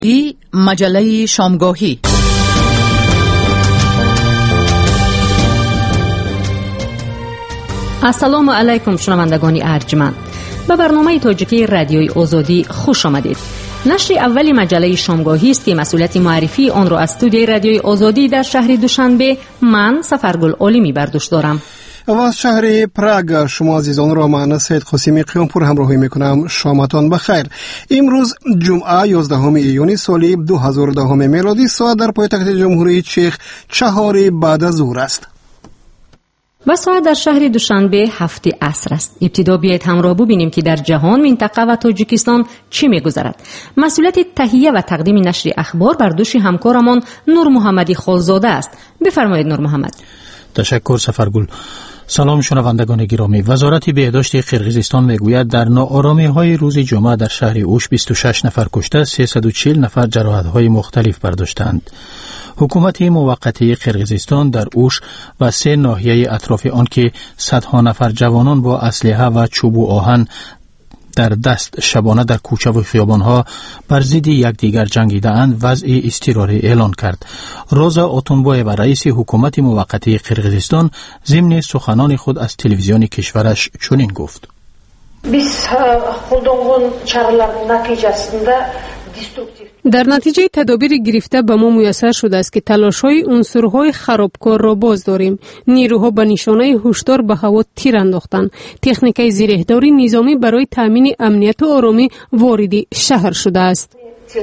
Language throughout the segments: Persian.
مجله شامگاهی. السلام علیکم شنوندگان ارجمند. به برنامه تاجیکی رادیوی آزادی خوش آمدید. نشر اولی مجله شامگاهی است که مسئولیت معرفی آن را از استودیوی رادیوی آزادی در شهر دوشنبه من سفرگل علیمی بر دوش دارم. و از شهر پراگ شما عزیزان را من سید قاسمی قیامپور همراهی میکنم. شامتان بخیر. امروز جمعه 11 ایون سال 2010 میلادی ساعت در پایتخت جمهوری چک 4 بعد از ظهر است. و ساعت در شهر دوشنبه 7 عصر است. ابتدا بیایید همراه ببینیم که در جهان، منطقه و تاجیکستان چی میگذرد. مسئولیت تهیه و تقدیم نشر اخبار بر دوش همکارمان نور محمدی خالزاده است. بفرمایید نور محمد. تشکر سفرگل. سلام شنوندگان گرامی. وزارت بهداشت قرقیزستان میگوید در ناآرامی‌های روز جمعه در شهر اوش 26 نفر کشته، 340 نفر جراحت‌های مختلف برداشتند. حکومت موقته قرقیزستان در اوش و 3 ناحیه اطراف آن که صدها نفر جوانان با اسلحه و چوب و آهن در دست شبانه در کوچه و خیابانها بر ضد یکدیگر جنگیده‌اند وضع اضطراری اعلان کرد. روزا آتونبایو و رئیس حکومت موقته قرقیزستان ضمن سخنان خود از تلویزیون کشورش چنین گفت: در نتیجه تدابیر گرفته به ما میسر شده است که تلاش‌های عنصرهای خرابکار را باز داریم. نیروها به نشانه هشدار به هوا تیر انداختند. تکنیکای زیرهداری نظامی برای تامین امنیت و آرامی وارد شهر شده است.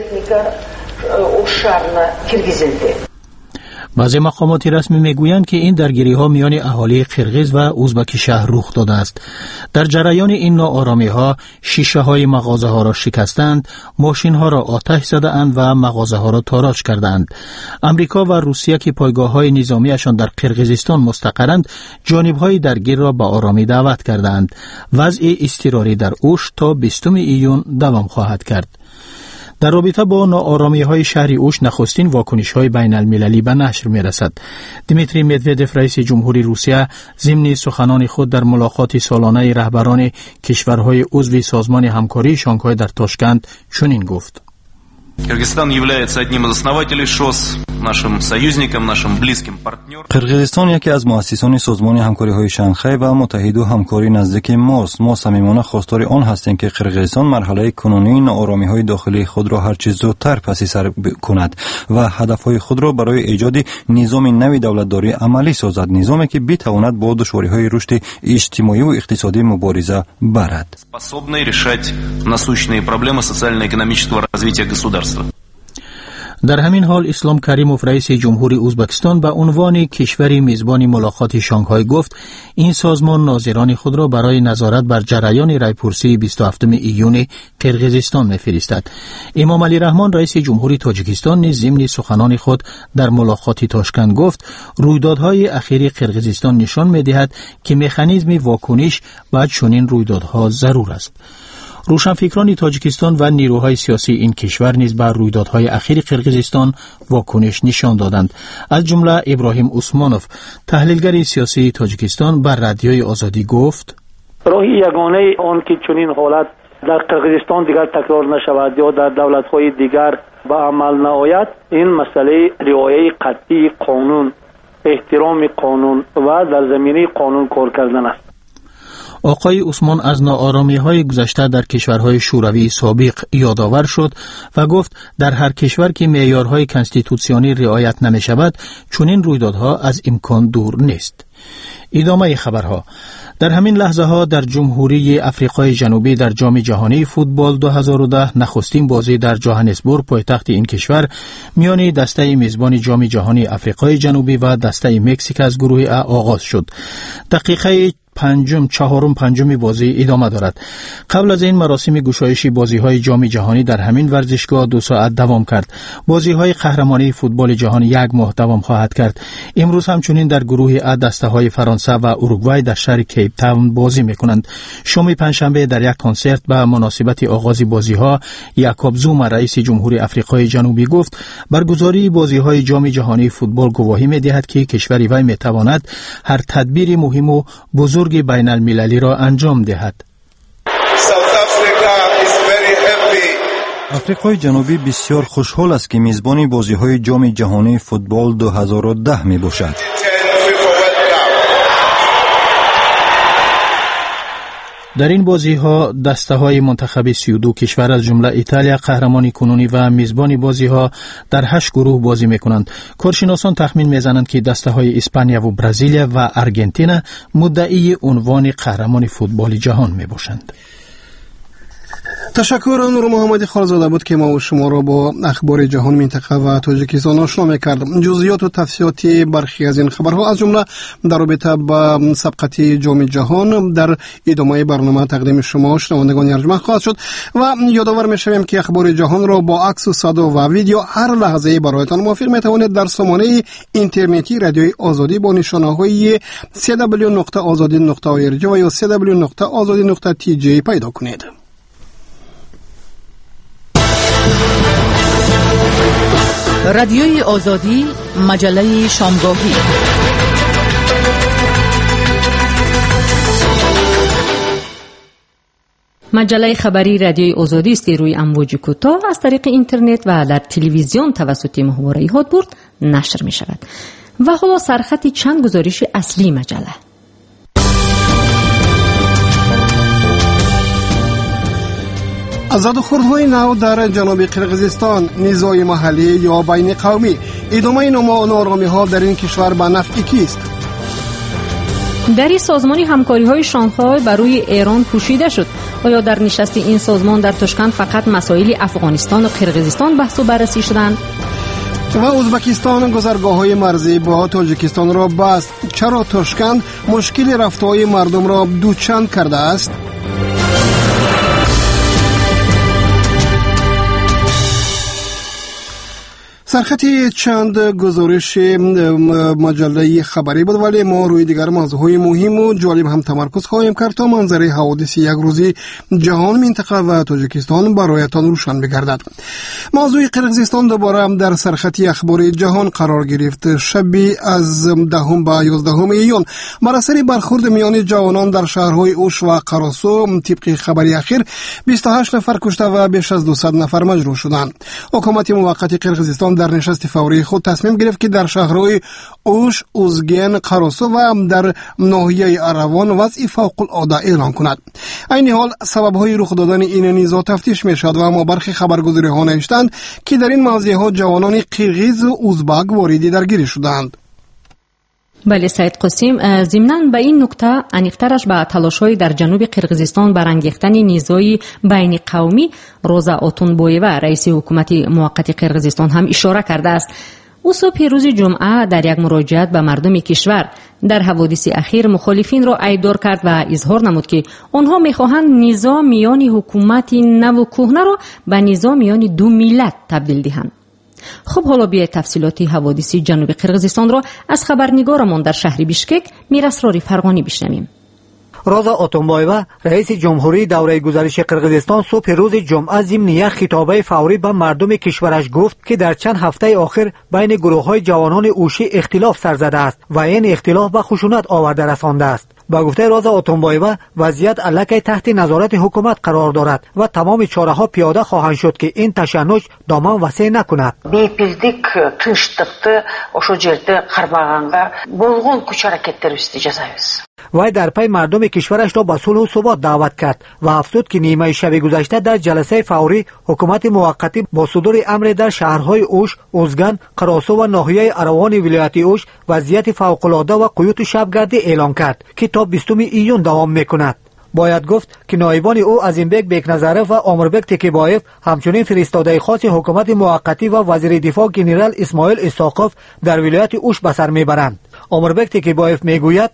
بعضی مقامات رسمی میگویند که این درگیری‌ها میان اهالی قرقیز و ازبک شهر رخ داده است. در جریان این ناآرامی‌ها شیشه‌های مغازه‌ها را شکستند، ماشین‌ها را آتش زدند و مغازه‌ها را تاراج کردند. امریکا و روسیه که پایگاه‌های نظامیشان در قرقیزستان مستقرند، جانب‌های درگیر را به آرامی دعوت کردند. وضع اضطراری در اوش تا 20 ایون دوام خواهد کرد. در رابطه با ناآرامی‌های شهر اوش نخستین واکنش‌های بین‌المللی به نشر می‌رسد. دیمیتری مدودف رئیس جمهوری روسیه ضمن سخنان خود در ملاقات سالانه رهبران کشورهای عضو سازمان همکاری شانگهای در تاشکند چنین گفت: Кыргызстан является одним из основателей ШОС, нашим союзником, нашим близким партнером. قرقیزستان یکی از مؤسسان سازمان همکاری‌های شانگهای و متحد و همکاری نزدیک ماست. ما صمیمانه خواستار آن هستیم که قرقیزستان مرحله کنونی ناآرامی‌های داخلی خود را هر چه زودتر پس سر کند و هدف‌های خود را برای ایجاد نظام نوی دولتداری عملی سازد، نظامی که بتواند با دشواری‌های رشد اجتماعی و اقتصادی مبارزه برد. Способный решать насущные проблемы социально-экономического развития государства. در همین حال اسلام کریموف رئیس جمهوری ازبکستان به عنوان کشوری میزبان ملاقات شانگهای گفت این سازمان ناظران خود را برای نظارت بر جریان رایپرسی 27 ایون قرقیزستان می‌فرستد. امام علی رحمان رئیس جمهوری تاجیکستان نیز ضمن سخنان خود در ملاقات تاشکند گفت رویدادهای اخیر قرقیزستان نشان می‌دهد که مکانیزم واکنش به چنین رویدادها ضرور است. روشنفکران تاجیکستان و نیروهای سیاسی این کشور نیز بر رویدادهای اخیر قرقیزستان واکنش نشان دادند. از جمله ابراهیم عثمانوف تحلیلگر سیاسی تاجیکستان بر رادیوی آزادی گفت: راه یگانه آن که چنین حالت در قرقیزستان دیگر تکرار نشود یا در دولت‌های دیگر به عمل نآید، این مسئله رعایت قطعی قانون، احترام قانون و در زمینه قانون کار کردن است. آقای عثمان از ناآرامی‌های گذشته در کشورهای شوروی سابق یادآور شد و گفت در هر کشور که معیارهای کنستیتوسیونی رعایت نمی‌شود چنین رویدادها از امکان دور نیست. ادامه خبرها. در همین لحظه ها در جمهوری افریقای جنوبی در جام جهانی فوتبال 2010 نخستین بازی در جوهانسبورگ پایتخت این کشور میان دسته میزبان جام جهانی افریقای جنوبی و دسته مکزیک از گروه ا آغاز شد. دقیقه پنجم بازی ادامه دارد. قبل از این مراسم گشایشی بازی‌های جام جهانی در همین ورزشگاه 2 ساعت دوام کرد. بازی‌های قهرمانی فوتبال جهان 1 ماه دوام خواهد کرد. امروز همچنین در گروه ا دسته‌های فرانسه و اروگوئه در شهر کیپ تاون بازی می‌کنند. شام پنجشنبه در یک کنسرت به مناسبت آغاز بازی‌ها یعقوب زوما رئیس جمهوری افریقای جنوبی گفت برگزاری بازی‌های جام جهانی فوتبال گواهی می‌دهد که کشور وی می‌تواند هر تدبیر مهم و بزرگ بین المللی را انجام دهد. افریقای جنوبی بسیار خوشحال است که میزبان بازی‌های جام جهانی فوتبال 2010 میباشد. در این بازی‌ها دسته‌های منتخب 32 کشور از جمله ایتالیا قهرمان کنونی و میزبان بازی‌ها در 8 گروه بازی می‌کنند. کارشناسان تخمین می‌زنند که دسته‌های اسپانیا و برزیل و آرژانتین مدعی عنوان قهرمان فوتبال جهان میباشند. تشکر نور محمدی خالزاده بود که ما و شما را با اخبار جهان، منطقه و تاجیکستان آشنا می‌کرد. جزئیات و تفصیلات برخی از این خبرها از جمله در رابطه با سبقت جام جهان در ادامه برنامه تقدیم شما شنوندگان ارجمند خواهد شد و یادآور می‌شویم که اخبار جهان را با عکس و صدا و ویدیو هر لحظه برایتان موافق می‌توانید در سامانه اینترنتی رادیوی آزادی با نشانه‌های www.azadi.org و یا www.azadi.tj پیدا کنید. رادیوی آزادی، مجله شامگاهی. مجله خبری رادیوی آزادی است که روی امواج کوتاه از طریق اینترنت و در تلویزیون توسط محوره هادبورد نشر می شود. و حالا سرخط چند گزارش اصلی مجله. زدوخوردهای نو در جنوب قرقیزستان، نزاع محلی یا بین قومی، ادامه ناآرامی‌ها در این کشور به نفع کیست؟ در سازمان همکاری‌های شانگهای بر روی ایران پوشیده شد. آیا در نشست این سازمان در تاشکند فقط مسائل افغانستان و قرقیزستان بحث و بررسی شدند؟ و ازبکستان گذرگاه‌های مرزی با تاجیکستان را بست. چرا تاشکند مشکل رفته‌های مردم را دوچند کرده است؟ سرخط چند گزارش مجله خبری بود، ولی ما روی دیگر موضوعهای مهم و جالب هم تمرکز خواهیم کرد تا منظره حوادث یک روزی جهان، منطقه و تاجیکستان برایتان روشن بگردد. موضوع قرقیزستان دوباره در سرخط اخبار جهان قرار گرفت. شبی از 10 به 11 ایون بر اثر برخورد میان جوانان در شهرهای اوش و قراسو، طبق خبری اخیر 28 نفر کشته و بیش از 200 نفر مجروح شدند. حکومت موقت قرقیزستان در نشست فوری خود تصمیم گرفت که در شهرهای اوش، اوزگین، قراسو و در ناحیه اروان وضع فوق العاده اعلان کند. این حال سبب‌های رخ دادن این نزاع تفتیش می‌شود و ما برخی خبرگزاری‌ها نوشتند که در این موضوعات جوانان قرقیز و ازبک وارد درگیری شدند. بله سید قاسم، ضمناً به این نکته انیقترش به تلاش‌های در جنوب قرقیزستان برانگیختن نزاعی بین قومی روزا اتونبویوا رئیس حکومت موقت قرقیزستان هم اشاره کرده است. او صبح روز جمعه در یک مراجعت به مردم کشور در حوادث اخیر مخالفین را عیبدار کرد و اظهار نمود که آنها می‌خواهند نزاع میان حکومت نو و کهنه را به نزاع میان دو ملت تبدیل دهند. خب حالا بیایید تفصیلات حوادث جنوب قرقیزستان را از خبرنگارمان در شهر بیشکک میراسراری فرغانی بشنویم. روزا اتونبویوا رئیس جمهوری دوره گذشته قرقیزستان صبح روز جمعه ضمن یک خطابه فوری به مردم کشورش گفت که در چند هفته آخر بین گروه‌های جوانان اوشی اختلاف سر زده است و این اختلاف به خشونت آورده رسانده است. با گفته روزا اتونبویوا وضعیت الکی تحت نظارت حکومت قرار دارد و تمام چاره‌ها پیاده خواهند شد که این تشنج دامن وسیع نکند. Bepildik, tinchlikni o'sha yerda Qarabog'ga bo'lg'on kuch harakatlari ustida jasaymiz. وی در پی مردم کشورش را به صلح و ثبات دعوت کرد و افزود که نیمه شب گذشته در جلسه فوری حکومت موقتی با صدور امر در شهرهای اوش، اوزگان، قراسو و ناحیه اروان ولایت اوش وضعیت فوق‌العاده و قیود شبگردی اعلان کرد که تا 20 ایون دوام میکند. باید گفت که نایبان او عظیمبک بیکنظرف و عمربک تکیبایف همچنین فرستاده خاص حکومت موقتی و وزیر دفاع جنرال اسماعیل اسحاقوف در ولایت اوش به سر میبرند. عمربک تکیبایف میگوید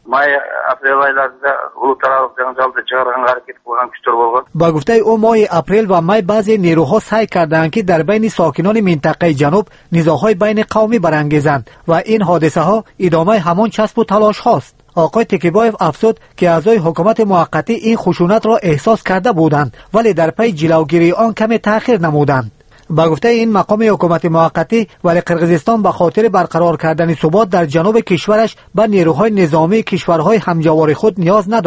با گفته او ماه اپریل و می بعضی نیروها سعی کردند که در بین ساکنان منطقه جنوب نزاع‌های بین قومی برانگیزند و این حادثه ها ادامه همان چسب و تلاش هاست. آقای تکیبایف افزود که اعضای حکومت موقتی این خشونت را احساس کرده بودند ولی در پی جلوگیری آن کمی تأخیر نمودند. با گفته این مقام حکومت موقتی ولی قرقیزستان به خاطر برقرار کردن ثبات در جنوب کشورش به نیروهای نظامی کشورهای همجوار خود نیاز ندارد.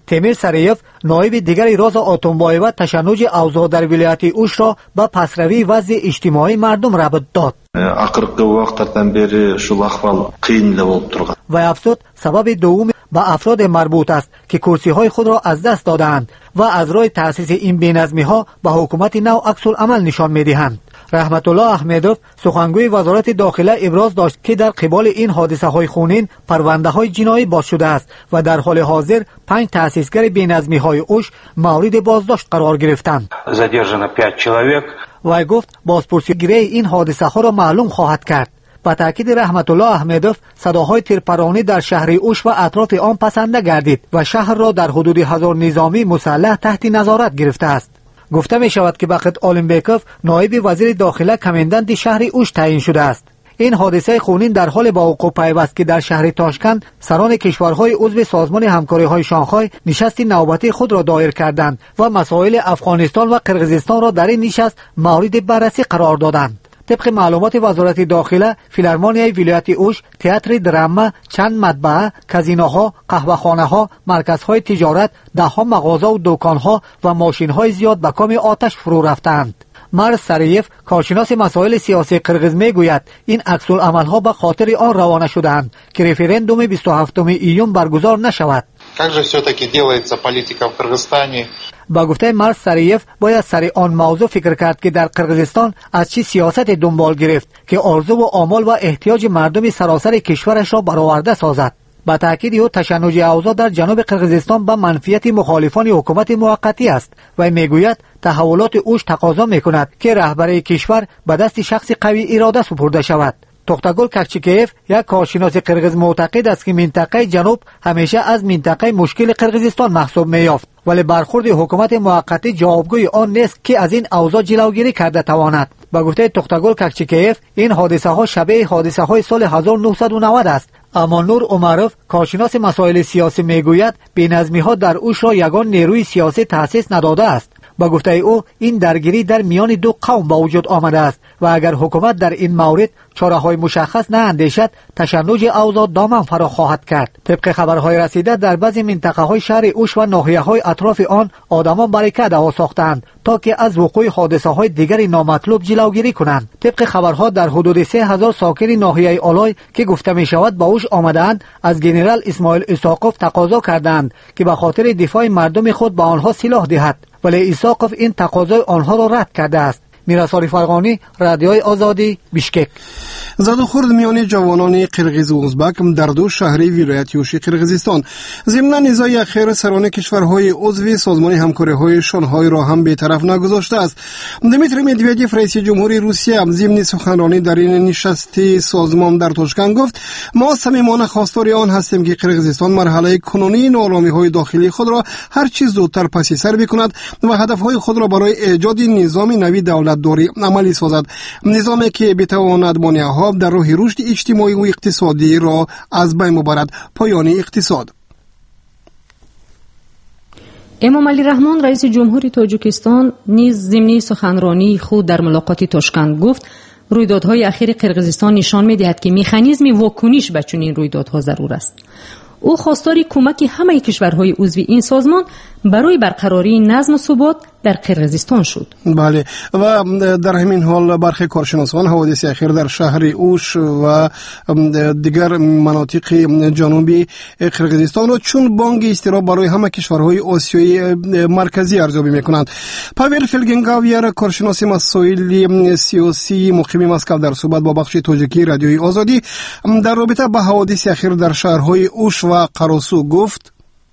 تیمیر سریف نایب دیگری راز آتونبایو تشنج اوضاع در ولایت اوش را به پسروی وضع اجتماعی مردم ربط داد. Ақырғы уақыттардан бері шул ахвал қиын болып тұрған. و افزود سبب دوم به افراد مربوط است که کرسی های خود را از دست دادند و از راه تأسیس این بی‌نظمی ها به حکومت نو عکس العمل نشان می‌دهند. رحمت الله احمدوف سخنگوی وزارت داخله ابراز داشت که در قبال این حادثه های خونین پرونده های جنایی باز شده است و در حال حاضر 5 تأسیسگر بی‌نظمی های اوش مورد بازداشت قرار گرفتند. Задержано 5 человек. و گفت بازپرسیگیری این حادثه ها را معلوم خواهد کرد. با تاکید رحمت الله احمدوف صداهای تیرپرانی در شهر اوش و اطراف آن پسند نگردید و شهر را در حدود 1000 نظامی مسلح تحت نظارت گرفته است. گفته می شود که بخت آلمبیکوف نایب وزیر داخله کماندانت شهر اوش تعیین شده است. این حادثه خونین در حال با وقوع پیوست که در شهر تاشکند سران کشورهای عضو سازمان همکاری‌های شانگهای نشست نوبتی خود را دایر کردند و مسائل افغانستان و قرقیزستان را در این نشست مورد بررسی قرار دادند. طبق معلومات وزارت داخله، فیلارمونیای ولایت اوش، تئاتر دراما، چند مطبعه، کازینوها، قهوه‌خانه‌ها، مرکزهای تجارت، 10 مغازه و دکان‌ها و ماشین‌های زیاد به کام آتش فرو رفتند. مرز سریف کارشناس مسائل سیاسی قرقیز میگوید این عکس العمل‌ها به خاطر آن روانه شده‌اند که رفراندوم 27 ایون برگزار نشود. Как же все-таки делается политика в Кыргызстане? با گفته مرز سریف باید سر آن موضوع فکر کرد که در قرقیزستان از چی سیاست دنبال گرفت که آرزو و آمال و احتیاج مردم سراسر کشورش را برآورده سازد. با تاکید او تشنج اوضاع در جنوب قرقیزستان به منفیت مخالفان حکومت موقتی است و میگوید تحولات اوش تقاضا میکند که رهبری کشور به دست شخص قوی اراده سپرده شود. توختاگل کاکچیکیف یک کارشناس قرقیز معتقد است که منطقه جنوب همیشه از منطقه مشکل قرقیزستان محسوب می‌یافت، ولی برخورد حکومت موقتی جوابگوی آن نیست که از این اوضاع جلوگیری کرده تواند. با گفته توختاگل کاکچیکیف این حادثه ها شبیه حادثه های سال 1990 است. اما نور عمروف کارشناس مسائل سیاسی میگوید بی‌نظمی ها در اوش را یگان نیروی سیاسی تأسیس نداده است. با گفته او این درگیری در میان دو قوم با وجود آمده است و اگر حکومت در این مورد چاره‌های مشخص ناندیشد تشنج اوضاع دامن فرا خواهد کرد. طبق خبرهای رسیده در بعضی منطقه‌های شهر اوش و ناحیه‌های اطراف آن آدمان باریکاده‌ها ساختند تا که از وقوع حادثه‌های دیگر نامطلوب جلوگیری کنند. طبق خبرها در حدود 3000 ساکن ناحیه آلای که گفته می‌شود با اوش آمدند از ژنرال اسماعیل اسحاقوف تقاضا کردند که به خاطر دفاع مردم خود به آنها سلاح دهد، ولی اسحاقوف این تقاضای آنها را رد کرده است. میرسالی فرغانی، رادیوی آزادی، بیشکک. زد و خورد میان جوانان قرقیز و ازبک در دو شهر ولایت اوش قرقیزستان. ضمن نزاع اخیر سران کشورهای عضو سازمان همکاری‌های شانگهای را هم بی‌طرف نگذاشته است. دمیتری مدودیف رئیس جمهوری روسیه ضمن سخنرانی در این نشست سازمان در تاشکند گفت ما صمیمانه خواستار آن هستیم که قرقیزستان مرحله کنونی ناآرامی‌های داخلی خود را هر چیز زودتر پس سر بکند و هدفهای خود را برای ایجاد نظام نوی دولتداری عملی سازد، نظامی که بتواند مانع‌ها در راه رشد اجتماعی و اقتصادی را از بین ببرد. پایان اقتصاد. امام علی رحمان رئیس جمهوری تاجیکستان نیز ضمن سخنرانی خود در ملاقات تاشکند گفت رویدادهای اخیر قرقیزستان نشان می‌دهد که مکانیزم واکنش به چنین رویدادها ضرور است. او خواستار کمک همه کشورهای عضو این سازمان برای برقراری نظم و ثبات در قرقیزستان شد. بله، و در همین حال برخی کارشناسان حوادث اخیر در شهر اوش و دیگر مناطق جنوبی قرقیزستان را چون بانگ اضطراب برای همه کشورهای آسیایی مرکزی ارزیابی می‌کنند. پاول فلگنگاویر کارشناس مسائل سیاسی مقیم مسکو در صحبت با بخش تاجیکی رادیوی آزادی در رابطه با حوادث اخیر در شهرهای اوش و قراسو گفت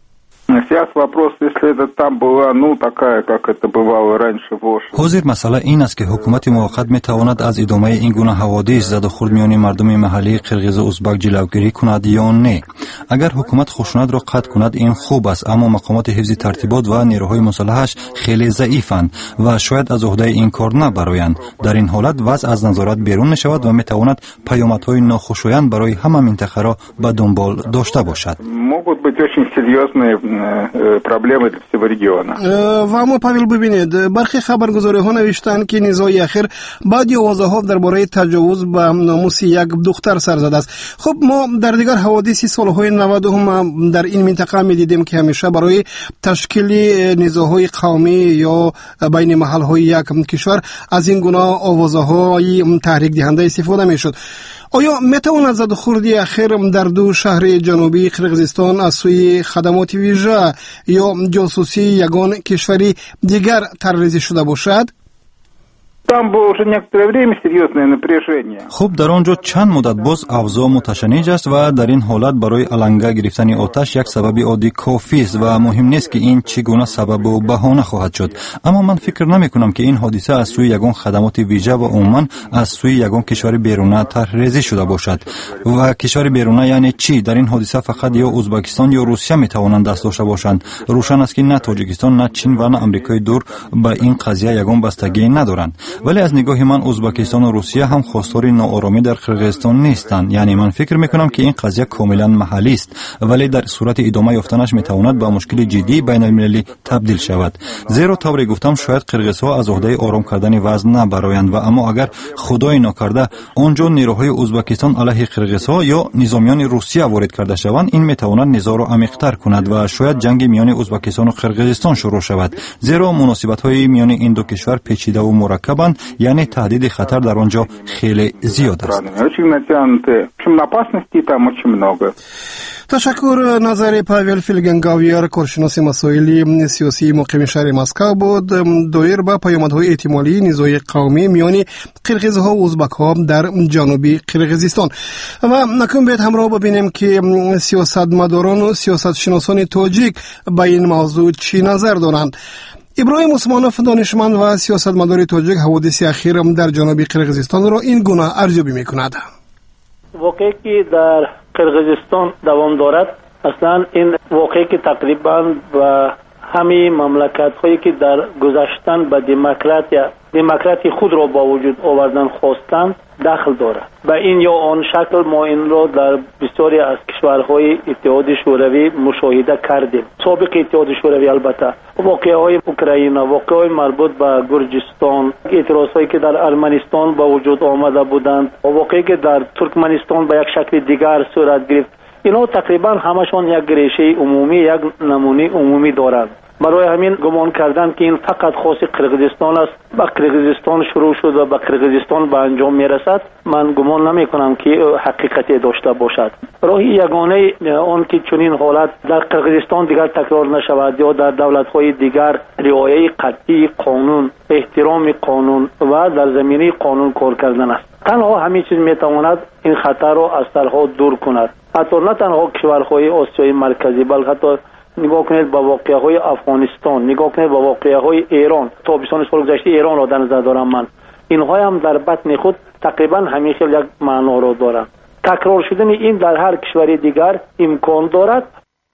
حاضر مسئله این است که حکومت موقت می تواند از ادامه این گونه حوادث زد و خورد میان مردم محلی قرقیز و ازبک جلوگیری کند یا نه. اگر حکومت خشونت را قطع کند این خوب است، اما مقامات حفظ ترتیبات و نیروهای مسلحش خیلی ضعیفند و شاید از عهده این کار نبرایند. در این حالت وضع از نظارت بیرون می شود و می تواند پیامدهای ناخوشایند برای همه منطقه را به دنبال داشته باشد. проблемой для всего региона. و اما پاویل ببینید برخی خبرگزاری ها نوشتند که نزاع اخیر بعد آوازها درباره تجاوز به ناموس یک دختر سر زده است. خب ما در دیگر حوادث سالهای 90 هم در این منطقه می‌دیدیم که همیشه برای تشکیل نزاع‌های قومی یا بین محل‌های یک کشور از این گونه آوازهای تحریک دهنده استفاده می‌شد. آیا میتواند زدوخوردی اخیر در دو شهر جنوبی قرقیزستان از سوی خدمات ویژه یا جاسوسی یگان کشوری دیگر ترویج شده باشد؟ خب در آنجا چند مدت باز اوضاع متشنج است و در این حالت برای علنگه گرفتن آتش یک سبب عادی کافی است و مهم نیست که این چگونه سبب و بهانه خواهد شد. اما من فکر نمی کنم که این حادثه از سوی یگان خدمات ویژه و عموما از سوی یگان کشور بیرونه طرحریزی شده باشد. و کشور بیرونه یعنی چی؟ در این حادثه فقط یا ازبکستان یا روسیه می توانند دست داشته باشند. روشن است که نه تاجیکستان نه چین و نه آمریکای دور به این قضیه یگان بستگی ندارند. ولی از نگاه من ازبکستان و روسیه هم خواستار ناآرامی در قرقیزستان نیستند. یعنی من فکر میکنم که این قضیه کاملا محلی است، ولی در صورت ادامه یافتنش میتواند به مشکل جدی بین المللی تبدیل شود. زیرا طوری گفتم شاید قرقیزها از عهده آرام کردن وضع نبرایند و اما اگر خدای ناکرده آنجا نیروهای ازبکستان علیه قرقیزها یا نظامیان روسیه وارد کرده شوند، این میتواند نزاع را عمیق‌تر کند و شاید جنگ میان ازبکستان و قرقیزستان شروع شود. زیرا مناسبت‌های میان این دو کشور پیچیده و مرکبند، یعنی تهدید خطر در آنجا خیلی زیاد است. تشکر. نظر پاول فیلگنگاویر کارشناس مسائل سیاسی مقیم شهر مسکو بود دایر به پیامدهای احتمالی نزاع قومی میان قرقیزها و ازبکها در جنوبی قرقیزستان. و نکن باید همراه ببینیم که سیاستمداران و سیاستشناسان تاجیک به این موضوع چی نظر دارند. ابراهیم عثمانوف دانشمند و سیاستمدار تاجیک حوادث اخیر در جنوب قرقیزستان را این گونه ارزیابی می‌کند. واقعی که در قرقیزستان دوام دارد، اصلا این واقعی که تقریبا و همه مملکت هایی که در گذشتن به دموکراسی خود را با وجود آوردن خواستند دخل دارد. به این یا آن شکل ما این را در بسیاری از کشورهای اتحاد شوروی مشاهده کردیم. سابق اتحاد شوروی البته واقعه‌های اوکراین، واقعه‌های مربوط به گرجستان، اعتراضهایی که در ارمنستان با وجود آمده بودند، واقعی که در ترکمنستان به یک شکل دیگر صورت گرفت، اینا تقریبا همشون یک ریشه عمومی، یک نمونه عمومی دارند. برای همین گمان کردن که این فقط خاص قرقیزستان است، با قرقیزستان شروع شد و با قرقیزستان به انجام میرسد، من گمان نمی کنم که حقیقتی داشته باشد. راه یگانه آن که چنین حالت در قرقیزستان دیگر تکرار نشود یا در دولت‌های دیگر رعایت قطعی قانون، احترام قانون و در زمینه قانون کار کردن است. تنها همین چیز میتواند این خطر را از سرها دور کند. حتی نه تنها کشورهای آسیای مرکزی، بلکه حتی نگاه کنید با واقعه‌های افغانستان، نگاه کنید با واقعه‌های ایران، تابستان سال گذشته ایران را در نظر دارم من. اینها هم در بطن خود تقریبا همیشه یک معنا را دارند. تکرار شدن این در هر کشور دیگر امکان دارد.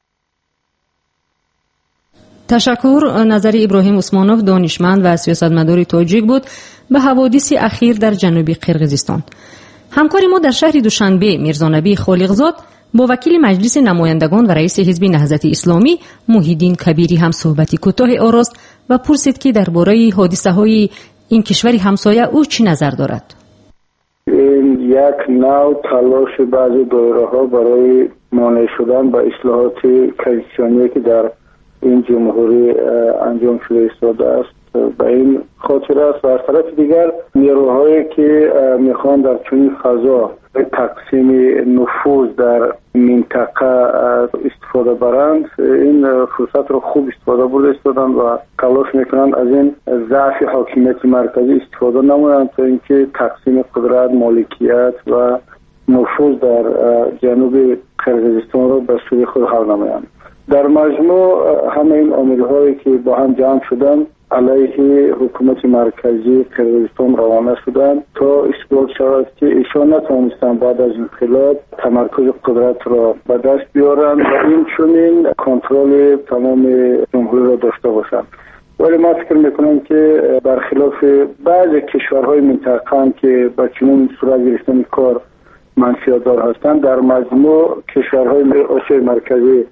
تشکر. نظر ابراهیم عثمانوف دانشمند و سیاستمدار تاجیک بود به حوادث اخیر در جنوب قرقیزستان. همکار ما در شهر دوشنبه میرزانبی خالقزاد با وکیل مجلس نمایندگان و رئیس حزب نهضت اسلامی محیدین کبیری هم صحبتی کوتاه آراست و پرسید که درباره حادثه‌های این کشور همسایه او چی نظر دارد. این یک نوع تلاش بعضی دایره‌ها برای مانع شدن به اصلاحات کنستیتوشنی که در این جمهوری انجام شده ایستاده است به این خاطر است. و از طرف دیگر نیروهایی که میخوان در چنین فضا تقسیم نفوذ در منطقه استفاده برند، این فرصت رو خوب استفاده برده استادن و تلاش میکنند از این ضعف حاکمیت مرکزی استفاده نمایند تا اینکه تقسیم قدرت، مالکیت و نفوذ در جنوب قرقیزستان رو به سوی خود حل نمایند. در مجموع همه این عامل‌هایی که با هم جمع شدن علیه حکومت مرکزی قرقیزستان روانه شدن تا اثبات شود که ایشان نتوانستن بعد از انقلاب تمرکز قدرت را به دست بیارند و این چنین کنترل تمام جمهوری را داشته باشند. ولی من فکر میکنم که برخلاف بعضی کشورهای منطقه هم که با چنین صورت گرفتن کار منفعت‌دار هستند، در مجموع کشورهای آسیای مرکزی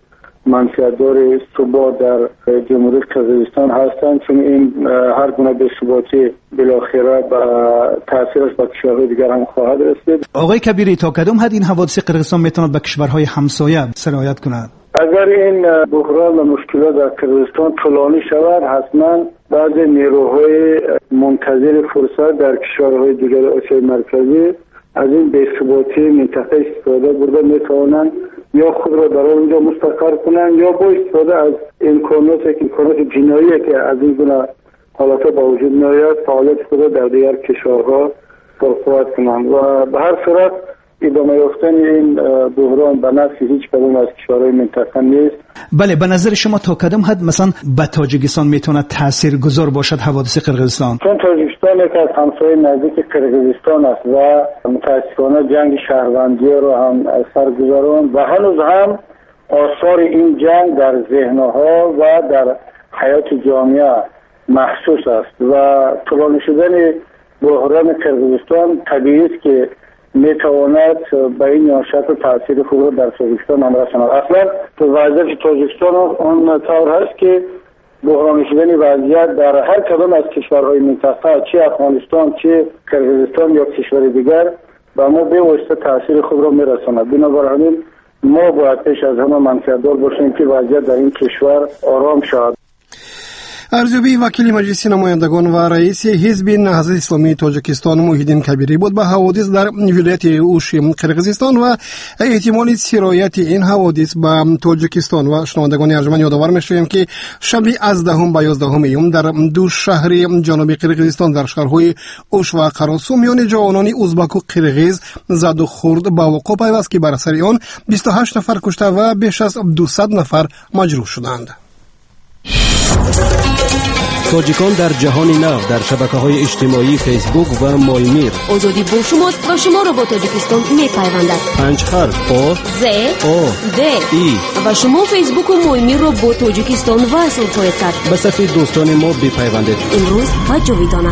منفعت‌دار ثبات در جمهوری قزاقستان هستند، چون این هر گونه بی‌ثباتی بالاخره به تاثیرش به کشورهای دیگر هم خواهد رسید. آقای کبیری، تا کدام حد این حوادث قرقیزستان میتواند به کشورهای همسایه سرایت کند؟ اگر این بحران و مشکلات در قزاقستان طولانی شود، حتما بعضی نیروهای منتظر فرصت در کشورهای دیگر آسیای مرکزی از این بی‌ثباتی منطقه استفاده برده میتوانند یا خود را در اونجا مستقر کنند یا با استفاده از امکانات جنایی که از این گونه حالات با وجود میآید فعالیت خود در دیگر کشورها پرقوت کنند و به هر صورت ادامه یافتن این بحران به نفع هیچ کدام از کشورهای منطقه نیست. بله، به نظر شما تا کدام حد مثلا به تاجیکستان میتونه تاثیرگذار باشد حوادث قرقیزستان؟ چون تاجیکستان یک از همسایه نزدیک قرقیزستان است و متاسفانه جنگ شهروندی رو هم سر گذراند و هنوز هم آثار این جنگ در ذهنها و در حیات جامعه محسوس است و طولانی شدن بحران قرقیزستان طبیعی است که میتواند به این شکل تاثیر خود را در تاجیکستان هم رساند. اصلا تو وضعیت تاجیکستان اون طور هست که بحرانی شدن وضعیت در هر کدام از کشورهای منطقه، چه افغانستان چه قرقیزستان یا کشور دیگر، به ما به واسطه تاثیر خود را میرساند. بنابراین ما باید پیش از همه منفعت‌دار باشیم که وضعیت در این کشور آرام شود. ارزیابی وکیل مجلس نمایندگان و رئیس حزب نهضت اسلامی تاجیکستان محیدین کبیری بود به حوادث در ولایت اوش قرقیزستان و احتمال سرایت این حوادث به تاجیکستان و شنوندگان ارجمند یادآور می‌شویم که شب از 10 به 11 میوم در دو شهر جنوبی قرقیزستان در شهرهای اوش و قراسو میان جوانان ازبک و قرقیز زد و خورد به وقوع پیوست که بر اثر آن 28 نفر کشته و بیش از 200 نفر مجروح شدند. تاجیکان در جهان نو در شبکه‌های اجتماعی فیسبوک و مایمیر. آزادی با شماست و شما را با تاجیکستان می‌پیوندد. 5 حرف آ ز آ د ای و شما فیسبوک و مایمیر را با تاجیکستان وصل خواهید کرد. به صفحه دوستان ما بپیوندید. امروز و جاویدانه.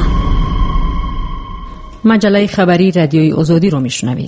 مجله خبری رادیوی آزادی رو میشنوید.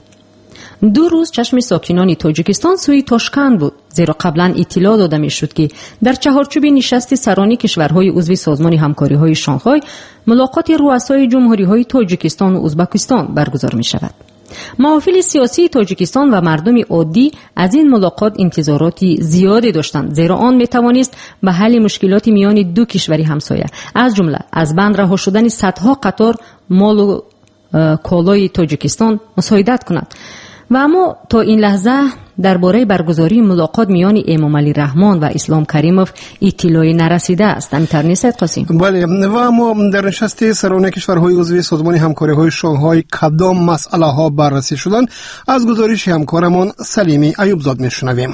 2 روز چشم ساکنان تاجیکستان سوی تاشکند بود، زیرا قبلا اطلاع داده میشد که در چهارچوب نشست سرانی کشورهای عضو سازمان همکاری‌های شانگهای ملاقات رؤسای جمهوری‌های تاجیکستان و ازبکستان برگزار می شود. محافل سیاسی تاجیکستان و مردم عادی از این ملاقات انتظاراتی زیادی داشتند، زیرا آن می توانست به حل مشکلات میان دو کشوری همسایه، از جمله از بند رها شدن صدها قطار مال و کالای تاجیکستان مساعدت کند. و اما تا این لحظه درباره برگزاری ملاقات میان امام علی رحمان و اسلام کریموف اطلاعی نرسیده است. اینترنت سید قاسم. بله، و اما در نشست سران کشورهای عضو سازمان همکاری‌های شانگهای کدام مسئله ها بررسی شدند؟ از گزارش همکارمان سلیمی ایوبزاد میشنویم.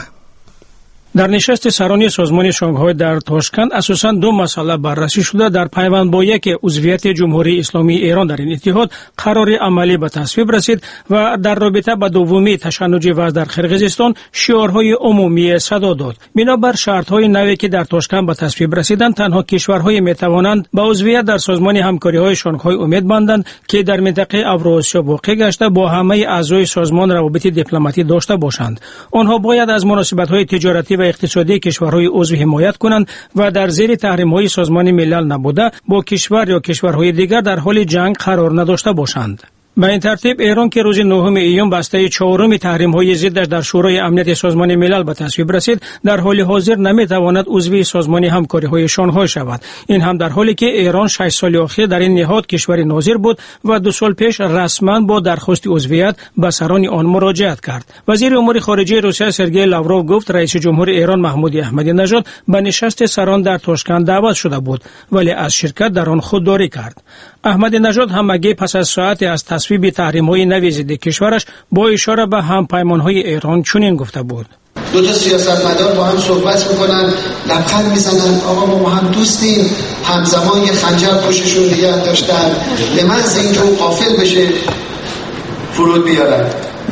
در نشست سرانی سازمان شانگهای در تاشکند اساساً 2 مسئله بررسی شده. در پیوند با یک عضویت جمهوری اسلامی ایران در این اتحاد قرار عملی به تصویب رسید و در رابطه با دومی تشنج وضع در قرقیزستان شعارهای عمومی صدا داد. بنابر شرطهای نوی که در تاشکند به تصویب رسیدند، تنها کشورهای میتوانند با عضویت در سازمان همکاری‌های شانگهای امید بندند که در منطقه اوراسیا واقع گشته با همه اعضای سازمان روابط دیپلماتی داشته باشند. آنها باید از مناسبت‌های تجارتی و اقتصادی کشورهای عضو حمایت کنند و در زیر تحریم‌های سازمان ملل نبوده با کشور یا کشورهای دیگر در حال جنگ قرار نداشته باشند. به این ترتیب ایران که روز 9 ایون بسته 4 تحریم‌های ضدش در شورای امنیت سازمان ملل به تصویب رسید، در حال حاضر نمی‌تواند عضو سازمان همکاری‌های شانگهای شود. این هم در حالی که ایران 6 سال اخیر در این نهاد کشور ناظر بود و 2 سال پیش رسما با درخواست عضویت به سران آن مراجعت کرد. وزیر امور خارجه روسیه سرگئی لاوروف گفت رئیس جمهور ایران محمود احمدی نژاد به نشست سران در تاشکند دعوت شده بود، ولی از شرکت در آن خودداری کرد. احمدی نژاد همگی پس از ساعت از تصویب تحریم‌های نوی ضد کشورش با اشاره به همپیمان‌های ایران چنین گفته بود: 2 سیاستمدار با هم صحبت میکنن، لبخند میزنن، آقا ما هم دوستیم، همزمان یه خنجر پشتشون نگه داشتن، به محض اینکه اون غافل بشه فرود بیارن.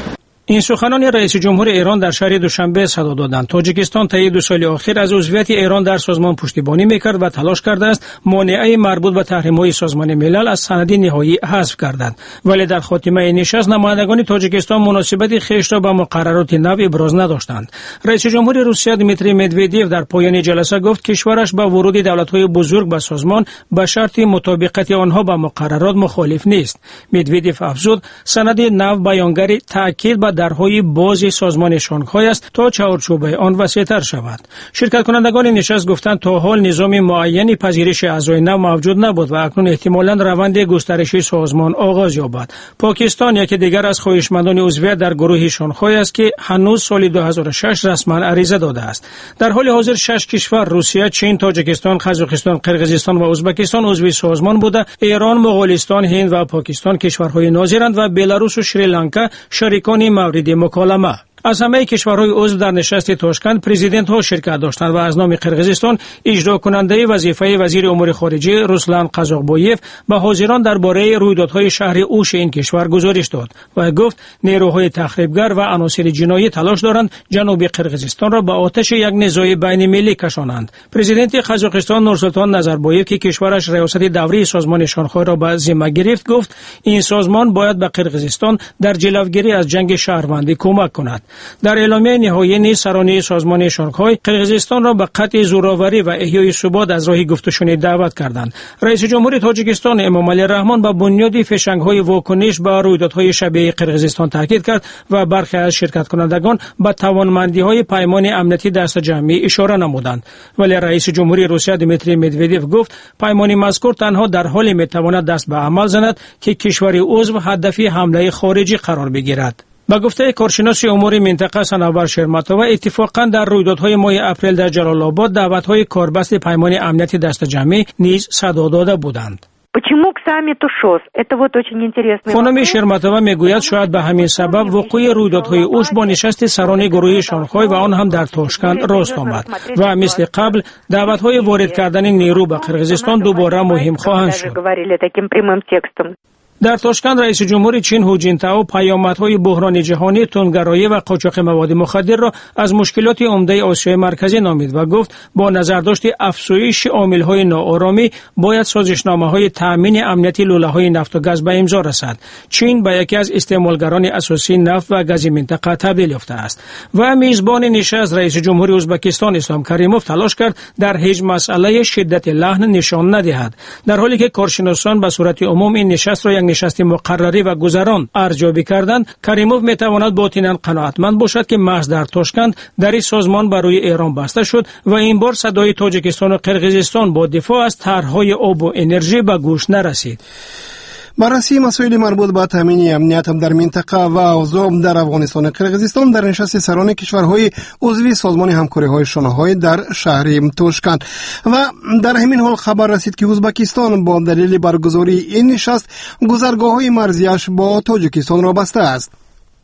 این سخنان رئیس جمهور ایران در شهر دوشنبه صدا دادند. تاجیکستان طی 2 سال اخیر از عضویت ایران در سازمان پشتیبانی میکرد و تلاش کرده است مانعه مربوط به تحریم‌های سازمان ملل از سند نهایی حذف گردد. ولی در خاتمه نشست نمایندگان تاجیکستان مناسبت خویش را به مقررات نو ابراز نداشتند. رئیس جمهور روسیه دمیتری مدودیو در پایان جلسه گفت کشورش با ورود دولت‌های بزرگ به سازمان به شرط مطابقت آنها با مقررات مخالف نیست. مدودیو افزود سند نو بیانگر تاکید به درهای باز سازمان شانگهای است تا چارچوب آن وسیع‌تر شود. شرکت کنندگان نشست گفتند تا حال نظام معینی پذیرش اعضای نو موجود نبود و اکنون احتمالاً روند گسترش سازمان آغاز یابد. پاکستان یکی دیگر از خواهشمندان عضویت در گروه شانگهای است که هنوز سال 2006 رسما عریضه داده است. در حال حاضر 6 کشور روسیه، چین، تاجیکستان، قزاقستان، قرقیزستان و ازبکستان عضو سازمان بوده. ایران، مغولستان، هند و پاکستان کشورهای ناظرند و بلاروس و شریلانکا شریکان مورد مکالمه. از همه کشورهای عضو در نشست تاشکند پرزیدنت ها شرکت داشتند و از نام قرقیزستان اجرا کننده وظیفه وزیر امور خارجه روسلان قازاقبویف به حاضران درباره رویدادهای شهر اوش این کشور گزارش داد و گفت نیروهای تخریبگر و عناصر جنایی تلاش دارند جنوب قرقیزستان را به آتش یک نزاع بین المللی کشانند. پرزیدنت قزاقستان نورسلطان نظربایف که کشورش ریاست دوری سازمان شانگهای را به ذمه گرفت گفت این سازمان باید به قرقیزستان در جلوگیری از جنگ شهروندی کمک کند. در اعلامیه نهایی نیز سران سازمان شانگهای قرقیزستان را به قطع زوراوری و احیای ثبات از راه گفتشنی دعوت کردند. رئیس جمهور تاجیکستان امامعلی رحمان با بنیاد فشنگ‌های واکنش به رویدادهای شبیه قرقیزستان تاکید کرد و برخی از شرکت کنندگان به توانمندی‌های پیمان امنیتی دست جمعی اشاره نمودند. ولی رئیس جمهور روسیه دمیتری مدودیو گفت پیمان مذکور تنها در حالی می‌تواند دست به عمل زند که کشور عضو هدف حمله خارجی قرار بگیرد. با گفته کارشناس امور منطقه صنوبر شرمتووا اتفاقا در رویدادهای ماه اپریل در جلال آباد دعوت‌های کاربست پیمان امنیتی دست جمعی نیز صدا داده بودند. خانم شرمتووا میگوید شاید به همین سبب وقوع رویدادهای اوش با نشست سران گروه شانگهای و آن هم در تاشکند راست آمد و مثل قبل دعوت‌های وارد کردن نیرو به قرقیزستان دوباره مهم خواهند شد. در تاشکند رئیس جمهور چین هو جینتائو پیامدهای بحران جهانی، تندگرایی و قاچاق مواد مخدر را از مشکلات عمده آسیای مرکزی نامید و گفت با نظرداشت افزایش عامل‌های ناآرامی باید سازشنامه‌های تأمین امنیتی لوله‌های نفت و گاز به امضا رسد. چین به یکی از استعمارگران اساسی نفت و گاز منطقه تبدیل یافته است و میزبان نشست رئیس جمهور ازبکستان اسلام کریموف تلاش کرد در هیچ مسئله شدت لحن نشان ندهد، در حالی که کارشناسان به صورت عموم این نشست را یک نشست مقرری و گذران ارزیابی کردند. کریموف میتواند باطناً قناعتمند باشد که محض در تاشکند در این سازمان برای ایران بسته شد و این بار صدای تاجیکستان و قرقیزستان با دفاع از طرح‌های آب و انرژی به گوش نرسید. بررسی مسائل مربوط به تامین امنیت در منطقه و اوضاع در افغانستان و قرقیزستان در نشست سران کشورهای عضو سازمان همکاری‌های شانگهای در شهر تاشکند و در همین حال خبر رسید که ازبکستان با دلیل برگزاری این نشست گذرگاه‌های مرزیش با تاجیکستان را بسته است.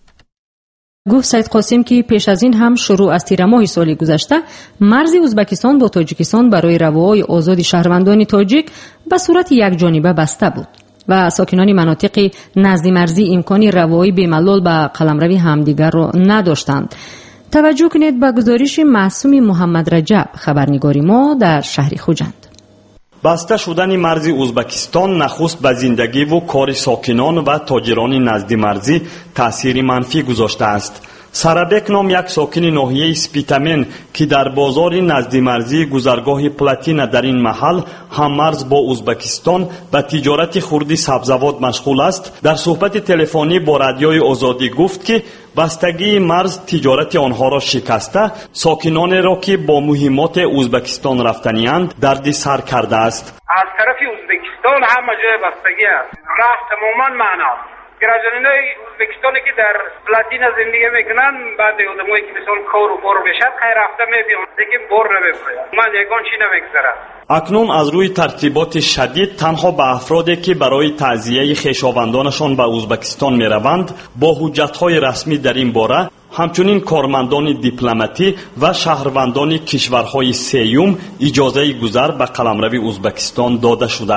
گفت سید قاسم که پیش از این هم شروع از تیر ماه سال گذشته مرز ازبکستان با تاجیکستان برای رواهای آزاد شهروندان تاجیک به صورت یکجانبه بسته بود و ساکنان مناطق نزد مرزی امکانی روایی بی‌ملال به قلمروی همدیگر را نداشتند. توجه کنید به گزارش معصوم محمد رجب، خبرنگاری ما در شهر خوجند. بسته شدن مرز ازبکستان نخست به زندگی و کار ساکنان و تاجران نزد مرزی تأثیر منفی گذاشته است. سرابک نام یک ساکن ناحیه سپیتامن که در بازار نزد مرزی گذرگاه پلاتینا در این محل هم مرز با ازبکستان به تجارت خردی سبزوات مشغول است، در صحبت تلفنی با رادیوی آزادی گفت که بستگی مرز تجارت آنها را شکسته ساکنان را که با مهمات ازبکستان رفتنی‌اند دردی سر کرده است. از طرف ازبکستان همه جای بستگی است، راه تماما معناست. گراجانینای ازبکستانی که در پلاتینا زندگی میکنن بعد آدمایی که مثلا کار و بار بشد خیر رفته میبینن لیکن بار نمیپاید، من یکان چی نمیگذره. اکنون از روی ترتیبات شدید تنها به افرادی که برای تعزیه خویشاوندانشان به ازبکستان میروند با حجت‌های رسمی در این باره همچنین کارمندان دیپلماتی و شهروندان کشورهای سیوم اجازه گذر به قلمرو ازبکستان داده شده است.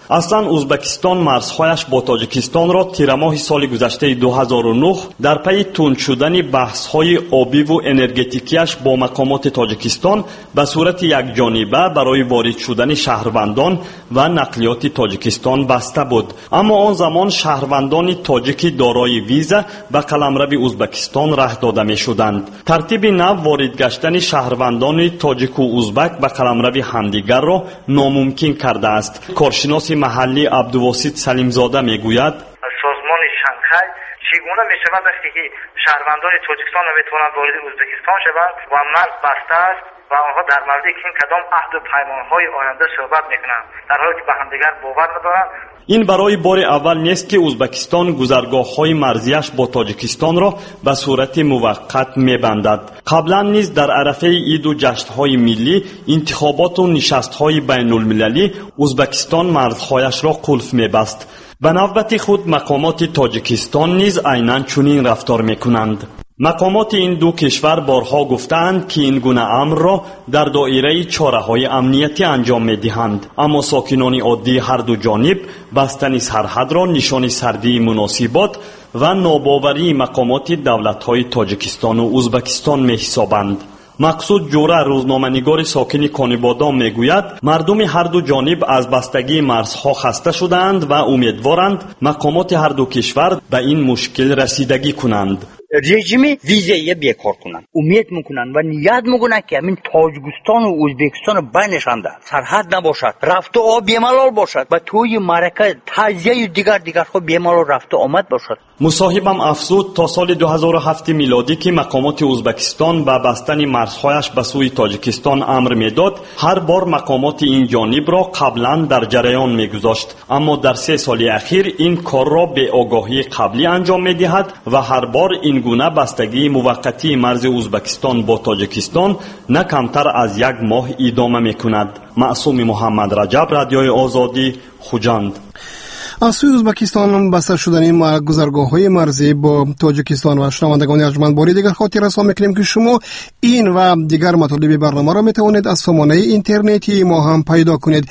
اصلا ازبکستان مرزهایش با تاجیکستان را تیر ماه سال گذشته 2009 در پی تند شدن بحث‌های آبی و انرژتیکیش با مقامات تاجیکستان به صورت یکجانبه برای وارد شدن شهروندان و نقلیات تاجیکستان بسته بود. اما آن زمان شهروندان تاجیک دارای ویزا به قلمرو ازبکستان ره داده می‌شدند. ترتیب نو وارد گشتن شهروندان تاجیک و ازبک به قلمرو همدیگر را ناممکن کرده است. کارشناس محلی عبدالواسط سلیمزاده میگوید سازمان شانگهای چگونه میشود که شهروندان تاجیکستان نمیتوانند وارد ازبکستان شوند و مرز بسته است و آنها در مورد این کدام عهد و پیمانهای آینده صحبت میکنند در حالی که به همدیگر باور ندارند. این برای بار اول نیست که ازبکستان گذرگاه‌های مرزیش با تاجیکستان را به صورت موقت می‌بندد. قبلا نیز در عرفه عید و جشن‌های ملی، انتخابات و نشست‌های بین‌المللی ازبکستان مرزهایش را قلف می‌بست. به نوبت خود مقامات تاجیکستان نیز عیناً چنین رفتار می‌کنند. مقامات این دو کشور بارها گفتند که این گونه امر را در دایره چاره‌های امنیتی انجام می‌دهند، اما ساکنان عادی هر دو جانب بستن سرحد را نشان سردی مناسبات و ناباوری مقامات دولت‌های تاجیکستان و ازبکستان می‌حسابند. مقصود جوره روزنامه‌نگار ساکن کانیبادام میگوید مردم هر دو جانب از بستگی مرزها خسته شدند و امیدوارند مقامات هر دو کشور به این مشکل رسیدگی کنند. رژیم ویزایی بیکار کنند. امید میکنند و نیت میکنند که همین تاجیکستان و ازبکستان بینشان سرحد نباشد، رفت و آمد بی‌ملال باشد و توی معرکه تعزیه دیگر خود بی‌ملال رفت و آمد باشد. مصاحبم افزود تا سال 2007 میلادی که مقامات ازبکستان به بستن مرزهایش به سوی تاجیکستان امر میداد، هر بار مقامات این جانب را قبلا در جریان میگذاشت، اما در 3 سال اخیر این کار را به آگاهی قبلی انجام میدهد و هر بار این گونه بستگی موقتی مرز ازبکستان با تاجیکستان نه کمتر از 1 ماه ادامه میکند. معصوم محمد رجب، رادیوی آزادی، خوجند. از سوی ازبکستان بسته شدن گذرگاه‌های مرزی با تاجیکستان و شنوندگان ارجمند باری دیگر خاطر رسان می‌کنیم که شما این و دیگر مطالب برنامه را می‌توانید از سامانه اینترنتی ما هم پیدا کنید.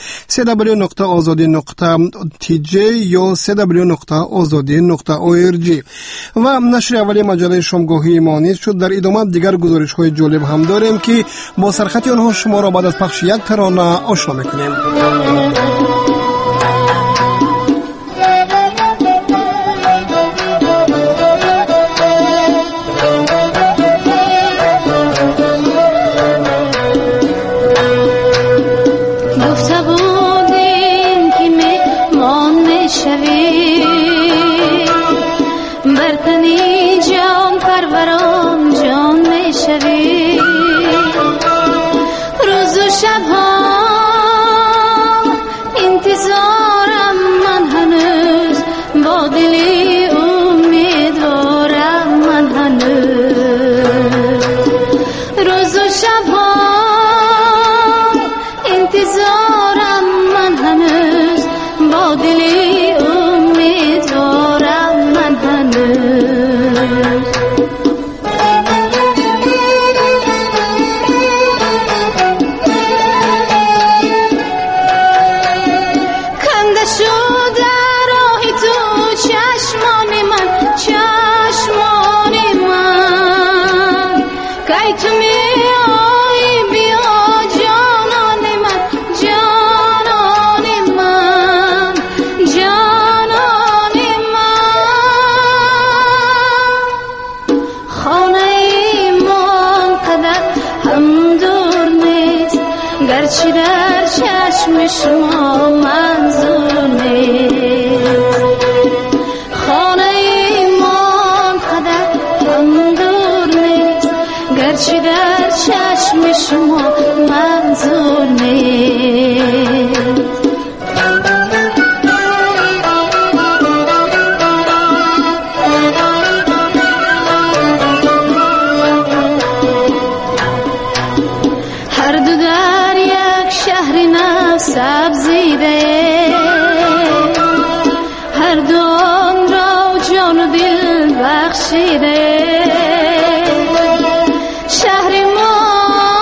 www.azadi.tj یا www.azadi.org. و نشر اولیه مجله شامگاهی ما نیز شد. در ادامه دیگر گزارش‌های جالب هم داریم که با سرخط آنها شما را بعد از پخش یک ترانه آشنا می‌کنیم.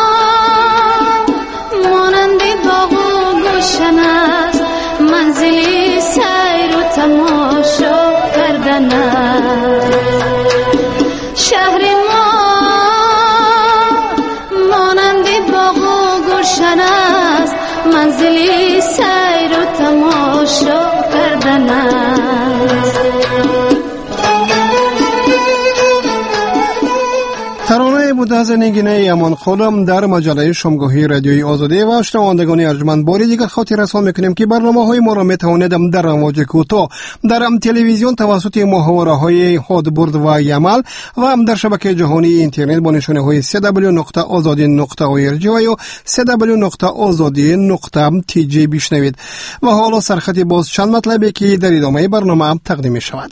منزلی شهر ما مانند باغ و گلشن است، منزلی سیر و تماشا کردن است. ترانه بود از نگینه امان خودم در مجله شامگاهی رادیوی آزادی و شنوندگان ارجمند. باری دیگر خاطر رسان میکنیم که برنامه‌های ما را میتوانید در امواج کوتاه در تلویزیون توسط محاوره‌های هادبرد و یمل و در شبکه جهانی اینترنت با نشانه‌های www.azadi.org و یا www.azadi.tg بشنوید. و حالا سرخط باز چند مطلبی که در ادامه برنامه تقدیم می‌شود.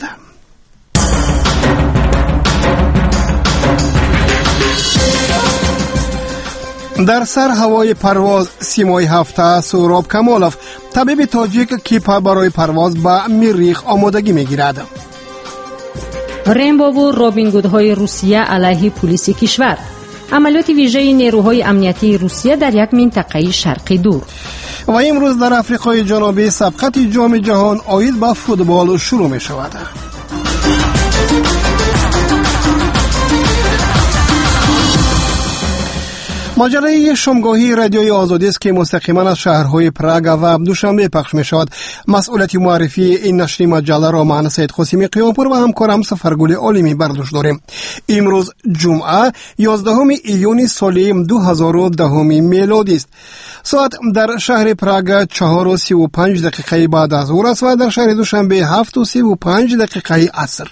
در سر هوای پرواز سیمای هفته سهراب کمالوف طبیب تاجیک که برای پرواز به مریخ آمادگی میگیرد. رمبو و رابینگودهای روسیه علیه پلیس کشور. عملیات ویژه نیروهای امنیتی روسیه در یک منطقه شرقی دور. و امروز در افریقای جنوبی سبقت جام جهان عاید به فوتبال شروع می شود. مجله شامگاهی رادیوی آزادی است که مستقیما از شهرهای پراگ و دوشنبه پخش می شود. مسئولیت معرفی این نشر مجله را من سید قاسمی قیامپور و همکارم سفرگل عالمی برداشت داریم. امروز جمعه 11 ایون سال 2010 میلادی است. ساعت در شهر پراگ 4:35 بعد از ظهر است و در شهر دوشنبه 7:35 عصر.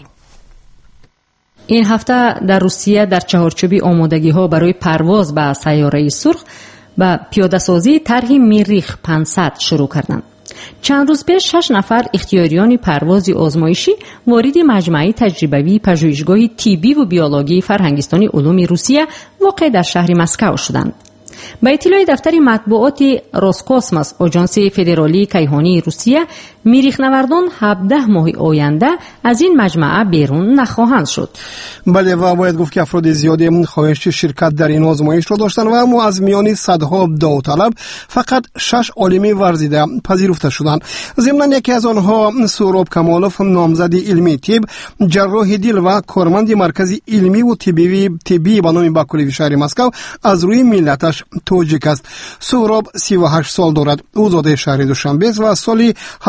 این هفته در روسیه در چهارچوب آمادگی‌ها برای پرواز به سیاره سرخ و پیاده‌سازی طرح مریخ 500 شروع کردند. چند روز پیش 6 نفر اختیاریان پرواز آزمایشی وارد مجمع تجربوی پژوهشگاه طبی و بیولوژی فرهنگستان علوم روسیه واقع در شهر مسکو شدند. به اطلاع دفتر مطبوعات روسکوسموس آژانس فدرالی کیهانی روسیه، مریخ نوردان 17 ماه آینده از این مجمع بیرون نخواهند شد. بله و باید گفت که افراد زیادی خواهش شرکت در این آزمایش را داشتند و اما از میان صدها داوطلب فقط 6 عالم ورزیده پذیرفته شدند. ضمن یکی از آنها سهراب کمالوف، نامزد علمی طب، جراح دل و کارمند مرکز علمی و طبی به نام باکولیوی شهر مسکو از روی ملتش تاجیک است. سهراب 38 سال دارد. او زاده شهر دوشنبه است و سال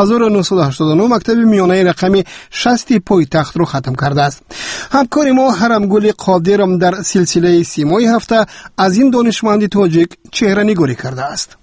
1989 مکتب میانه رقمی 60 پایتخت را ختم کرده است. همکار ما هرمگل قادر در سلسله سیمای هفته از این دانشمند تاجیک چهره نگاری کرده است.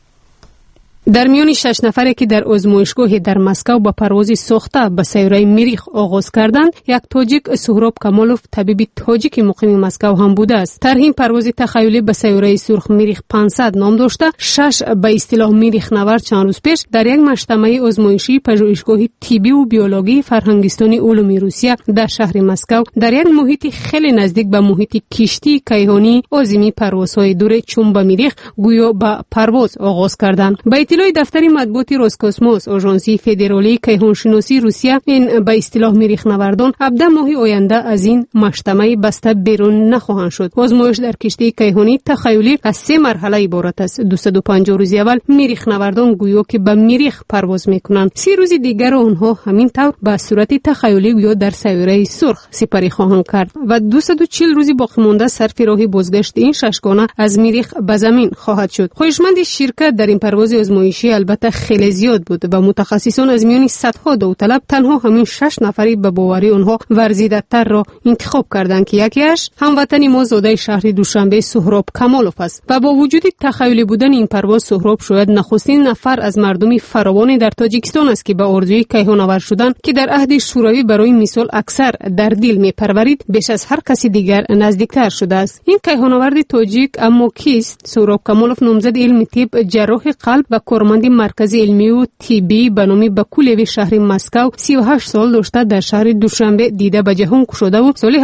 در میان 6 نفری که در آزمایشگاه در مسکو با پرواز ساخته به سیاره مریخ آغاز کردند، یک تاجیک سهراب کمالوف طبیب تاجیک مقیم مسکو هم بوده است. در این پرواز تخیلی به سیاره سرخ مریخ 500 نام داشته 6 به اصطلاح مریخ نورد چند روز پیش در یک مجتمع آزمایشی پژوهشگاه طبی و بیولوژی فرهنگستان علوم روسیه در شهر مسکو در یک محیط خیلی نزدیک به محیط کشتی کیهانی آزمی پروازهای دور چون به مریخ گویا به پرواز آغاز کردند. اطلاع دفتر مطبوعات روسکوسموس آژانس فدرالی کیهانشناسی روسیه، این به اصطلاح مریخ نوردان 17 ماه آینده از این مجتمع بسته بیرون نخواهند شد. آزمایش در کشتی کیهانی تخیلی از 3 مرحله عبارت است. 250 روز اول مریخ نوردان گویا که به مریخ پرواز میکنند. 30 روز دیگر آنها همین طور به صورت تخیلی گویا در سیاره سرخ سپری خواهند کرد و 240 روز باقی مانده صرف راه بازگشت این ششگانه از مریخ به زمین خواهد شد. خواهشمند شرکت در این پرواز آزمایشی البته خیلی زیاد بود و متخصصان از میان صدها داوطلب تنها همین 6 نفری به باوری آنها ورزیده تر را انتخاب کردند که یکیش هموطن ما زاده شهر دوشنبه سهراب کمالوف است و با وجود تخیلی بودن این پرواز سهراب شاید نخستین نفر از مردم فراوان در تاجیکستان است که به آرزوی کیهان‌آور شدن که در عهد شوروی برای مثال اکثر در دل می‌پرورید بیش از هر کسی دیگر نزدیکتر شده است. این کیهان‌آور تاجیک اما کیست؟ سهراب کمالوف نامزد علم طب، جراح قلب و کارمند مرکز علمی و طبی به نام باکولیوی شهر مسکو 38 سال داشته در شهر دوشنبه دیده به جهان گشوده و سال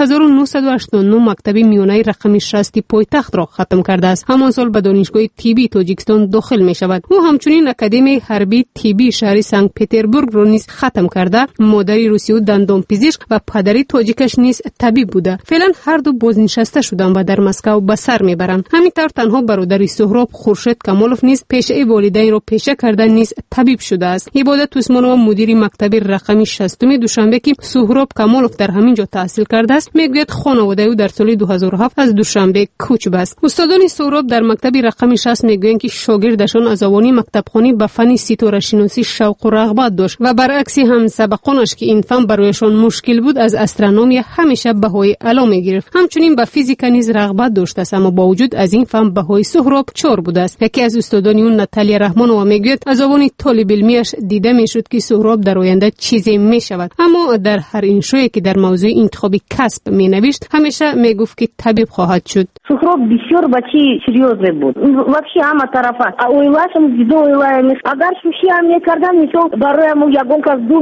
1989 مکتب میانه رقم 60 پایتخت را ختم کرده است. همان سال به دانشگاه طبی تاجیکستان داخل می شود. او همچنین اکادمی حربی طبی شهر سنت پترزبورگ را نیز ختم کرده. مادری روسی و دندان پزشک و پدری تاجیکش نیز طبیب بوده. فعلا هر دو بازنشسته شدند و در مسکو به سر میبرند. همین طور تنها برادر سهراب خورشید کمالوف نیز پیشه والدین را را پیشه کرده نیز طبیب شده است. عبادت عثمانوف مدیر مکتب رقمی 60 دوشنبه که سهراب کمالوف در همین جا تحصیل کرده است میگوید خانواده او در سال 2007 از دوشنبه کوچ بست. استادان سهراب در مکتب رقمی 60 میگویند که شاگردشان از اوانی مکتبخوانی به فن ستاره شناسی شوق و رغبت داشت و برعکس هم سبقانش که این فن برایشان مشکل بود از استرونومی همیشه بهای اعلی میگرفت. همچنین به فیزیک نیز رغبت داشت است، اما با وجود از این فن بهای سهراب 4 بوده است. یکی از استادان اون ناتالیا رحمانووا میگوید از اوانی طالب علمیش دیده میشد که سهراب در آینده چیزی میشود، اما در هر انشایی که در موضوع انتخاب کسب مینوشت همیشه میگفت که طبیب خواهد شد. سهراب بسیار بچه سریوزه بود. вообще همه طرفه اویلاشم دیدو اویلایم. اگر سوشی هم میکردم میشو برای ما یگون کس دو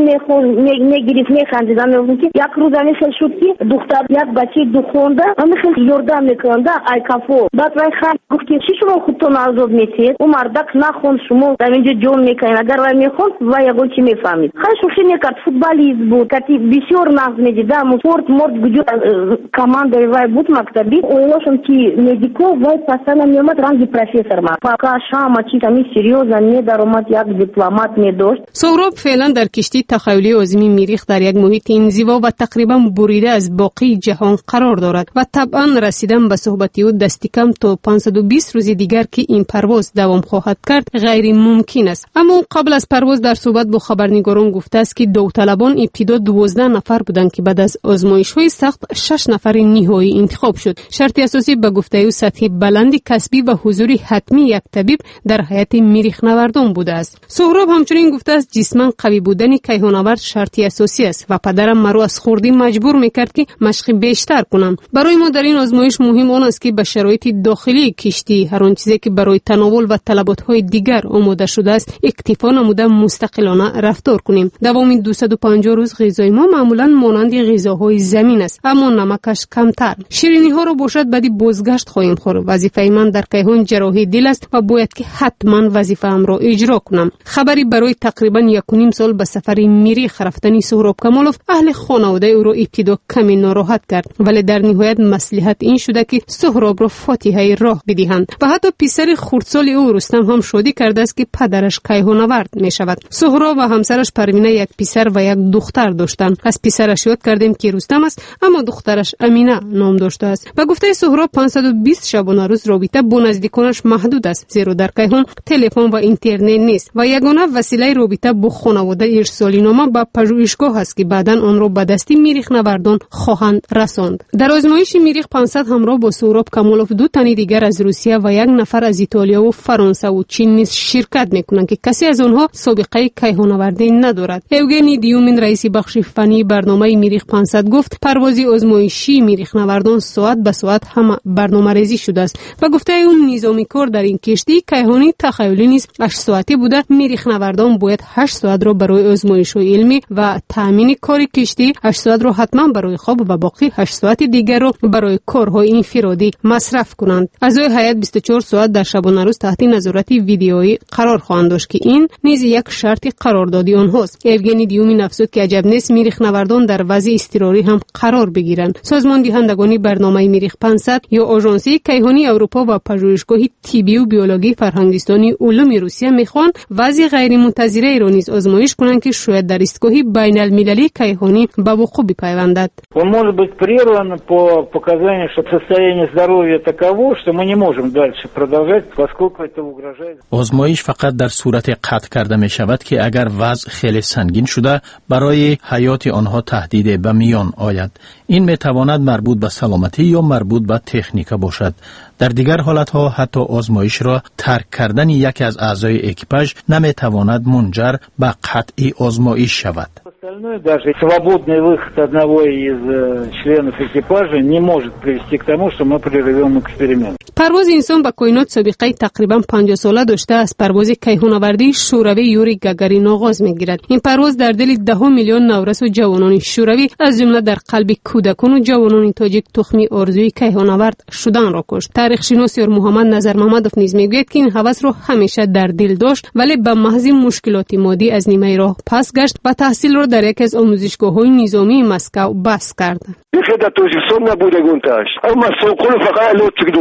میگریف میخندیدم میگفتم که یک روز میشل شد که دختر یک بچه دو خونده میخواد یردم میکنده ای کافو بعد وای خان گفت چی شما خودتون آزاد میتید اون مردک نخون شما در اینجا جون میکنین اگر وای میخوند وای یگون چی میفهمید خیلی شوخی میکرد فوتبالیست بود کتی بسیار نقد میدیدم سپورت مرد گجور کماندر وای بود مکتبی اویلاشم که медико вай пасана меомад ранги профессор ма пока шама чи тами серьезно не даромад як дипломат не дошт. سهراب فعلا در کشتی تخیلی عظیمی میریخ در یک محیط انزوا و تقریبا بریده از باقی جهان قرار دارد و طبعا رسیدن به صحبت او دستی کم تا 520 روز دیگر که این پرواز دوام خواهد کرد غیر ممکن است. اما قبل از پرواز در صحبت با خبرنگاران گفته است که داوطلبان ابتدا 12 نفر بودند که بعد از آزمایش‌های سخت 6 نفر نهایی انتخاب شد. شرط اساسی به گفته او سطح بلندی کسبی و حضور حتمی یک طبیب در هیئت مریخ نوردان بوده است. سهراب همچنین گفته است جسماً قوی بودن کیهان‌آورد شرطی اساسی است و پدرم مرا از خردی مجبور میکرد که مشق بیشتر کنم. برای ما در این آزمایش مهم آن است که به شرایط داخلی کشتی هر آن چیزی که برای تناول و طلبات‌های دیگر آماده شده است اکتفا نموده مستقلانه رفتار کنیم. دوام 250 روز غذای ما معمولاً مانند غذاهای زمین است، اما نمکش کمتر. شیرینی‌ها رو باشد بعدی بازگشت خواهیم خورد. وظیفه من در کیهان جراحی دل است و باید که حتما وظیفه‌ام را اجرا کنم. خبری برای تقریبا 1.5 سال به سفر مریخ رفتن سهراب کمالوف اهل خانواده او را ابتدا کمی ناراحت کرد، ولی در نهایت مصلحت این شده که سهراب را فاتحه راه بدهند و حتی پسر خردسال او رستم هم شادی کرده است که پدرش کیهان‌آورد می شود. سهراب و همسرش پروینه یک پسر و یک دختر داشتند. از پسرش یاد کردیم که رستم است، اما دخترش امینه نام داشته است. و گفته سهراب 520 شبانه روز رابطه با نزدیکانش محدود است، زیرا در کیهان تلفن و اینترنت نیست و یگانه وسیله رابطه با خانواده ارسالی نامه به پژوهشگاه است که بعداً آن را به دست مریخ نوردان خواهند رساند. در آزمایش مریخ 500 همراه با سهراب کمالوف 2 تن دیگر از روسیه و 1 نفر از ایتالیا و فرانسه و چین نیز شرکت میکنند که کسی از آنها سابقه کیهان‌آوردی ندارد. اوگنی دیومین رئیس بخش فنی برنامه مریخ 500 گفت پرواز آزمایشی مریخ نوردان ساعت به ساعت هم برنامه‌ریزی شده است و گفته اون نظامی کار در این کشتی کیهانی تخیلی نیست 8 ساعته بوده. مریخ نوردان باید 8 ساعت را برای آزمایش علمی و تامین کار کشتی، 8 ساعت را حتما برای خواب و باقی 8 ساعت دیگر را برای کارهای انفرادی مصرف کنند. اعضای هیئت 24 ساعت در شبانه روز تحت نظارت ویدئویی قرار خواهند داشت که این نیز یک شرط قراردادی آنهاست. اوگنی دیومین افزود که عجب نیست مریخ نوردان در وضع اضطراری هم قرار بگیرند. سازمان دهندگان برنامه مریخ 500 یا آژانسی کیهانی اروپا و پژوهشگاه طبی و بیولوژی فرهنگستانی علوم روسیه میخوان وضع غیر منتظره را نیز آزمایش کنند که شاید در ایستگاه بین المللی کیهانی به وقوع بپیوندد. Он может быть прерван по показаниям, что состояние здоровья таково, что мы не можем дальше продолжать, поскольку это угрожает. آزمایش فقط در صورت قطع کرده می شود که اگر وضع خیلی سنگین شده برای حیات آنها تهدید به میان آید. این می تواند مربوط به سلامتی یا مربوط به تکنیک باشد. در دیگر حالتها حتی آزمایش را ترک کردن یکی از اعضای اکیپاژ نمی تواند منجر به قطع آزمایش شود. Остальное, даже свободный выход одного из членов экипажа не может привести к тому, что мы прервем эксперимент. پرواز انسان به کائنات سابقه تقریبا 50 ساله داشته از پرواز کیهان‌آوردی شوروی یوری گاگارین آغاز می‌گیرد. این پرواز در دل 10 میلیون نورس و جوانان شوروی از جمله در قلب کودکان و جوانان تاجیک تخمی آرزوی کیهان‌آورد شدن را کشت. تاریخ شناس محمد نظر محمدوف نیز میگوید که این هوس را همیشه در دل داشت، ولی به محض مشکلات مادی از نیمه راه پس گشت و تحصیل را در یک از آموزشگاه‌های نظامی مسکو بس کرد. خدمت توزیستان نبوده گونتاش اما سوقل فقط لوتک داشتن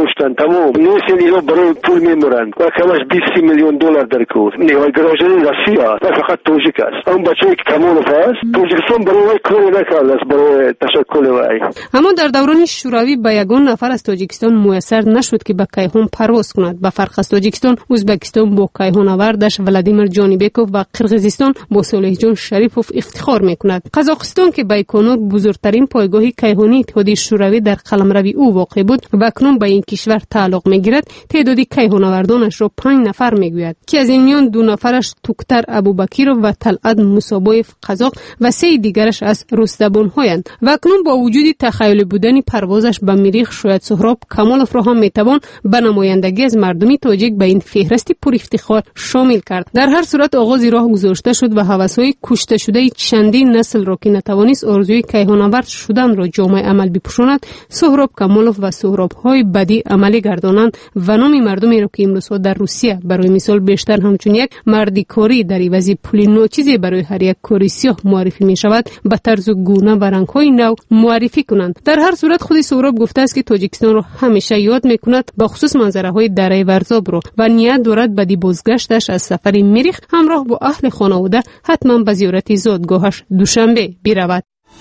тамом несен ино барои пул меморанд ва камаш 20 миллион доллар дар кор неҳои гражданин Россия ва фақат тоҷик аст он бачаи Камолов аст тоҷикистон барои кори накардааст барои ташаккули вай. аммо дар даврони шӯравӣ ба ягон нафар аз тоҷикистон муяссар нашуд ки ба кайҳон парвоз кунад. ба фарқ аз тоҷикистон, ӯзбекистон бо кайҳонавардаш Владимир Ҷонибеков ва қирғизистон бо Солиҳҷон Шарипов ифтихор мекунад. қазоқистон ки Байконур бузургтарин пойгоҳи кайҳонии Иттиҳодии шӯравӣ дар қаламрави ӯ воқеъ буд ва акнун ба ин кишвар тааллуқ мегирад, теъдоди кайҳонавардонашро 5 нафар мегӯяд ки аз ин миён 2 нафараш Туктар Абубакиров ва Талъат Мусобоев қазоқ ва 3 дигараш аз русзабонҳоянд. ва акнун бо вуҷуди тахайюлӣ будани парвозаш ба Мирих, шояд Суҳроб Камоловро ҳам метавон ба намояндагӣ аз мардуми тоҷик ба ин феҳристи пурифтихор шомил кард. дар ҳар сурат оғози роҳ гузошта шуд ва ҳавасҳои кушташудаи чандин наслро ки натавонист орзуи кайҳонавард шуданро ҷомаи амал бипӯшонад, Суҳроб Камолов ва суҳробҳои бадӣ амалӣ гардонанд ва номи мардумеро ки имрӯзҳо дар Русия барои мисол бештар ҳамчун як марди корӣ дар ивази пули ночизе барои ҳар як кори сиёҳ муаррифӣ мешавад, ба тарзу гуна ва рангҳои нав муаррифӣ кунанд. дар ҳар сурат худи Суҳроб гуфтааст ки Тоҷикистонро ҳамеша ёд мекунад, ба хусус манзараҳои дараи Варзобро ва ният дорад баъди бозгашташ аз сафари Мирих ҳамроҳ бо аҳли хонавода ҳатман ба зиёрати зодгоҳаш Душанбе биравад.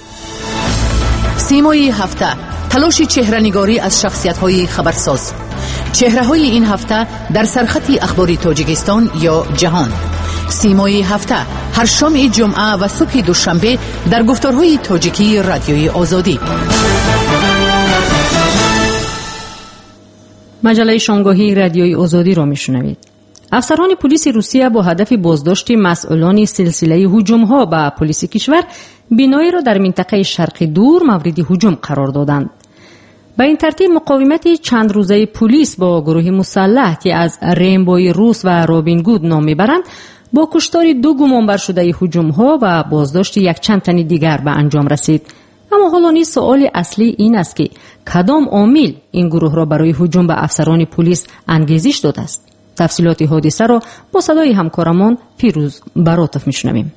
سیمای هفته تلاش چهره‌نگاری از شخصیت‌های خبرساز. چهره‌های این هفته در سرخط اخبار تاجیکستان یا جهان. سیمای هفته هر شام جمعه و صبح دوشنبه در گفتارهای تاجیکی رادیوی آزادی. مجله شامگاهی رادیوی آزادی را میشنوید. افسران پلیس روسیه با هدف بازداشت مسئولان سلسله هجوم‌ها به پلیس کشور بینایی را در منطقه شرق دور مورد هجوم قرار دادند. به این ترتیب مقاومت چند روزه پلیس با گروه مسلح که از ریمبوی روس و رابین گود نام میبرند با کشتار 2 گمانبر شده هجوم‌ها و بازداشت یک چند تن دیگر به انجام رسید. اما حالا سوال اصلی این است که کدام عامل این گروه را برای هجوم به افسران پلیس انگیزش داده است؟ تفصیلات حادثه را با صدای همکارمان پیروز براتف میشنویم.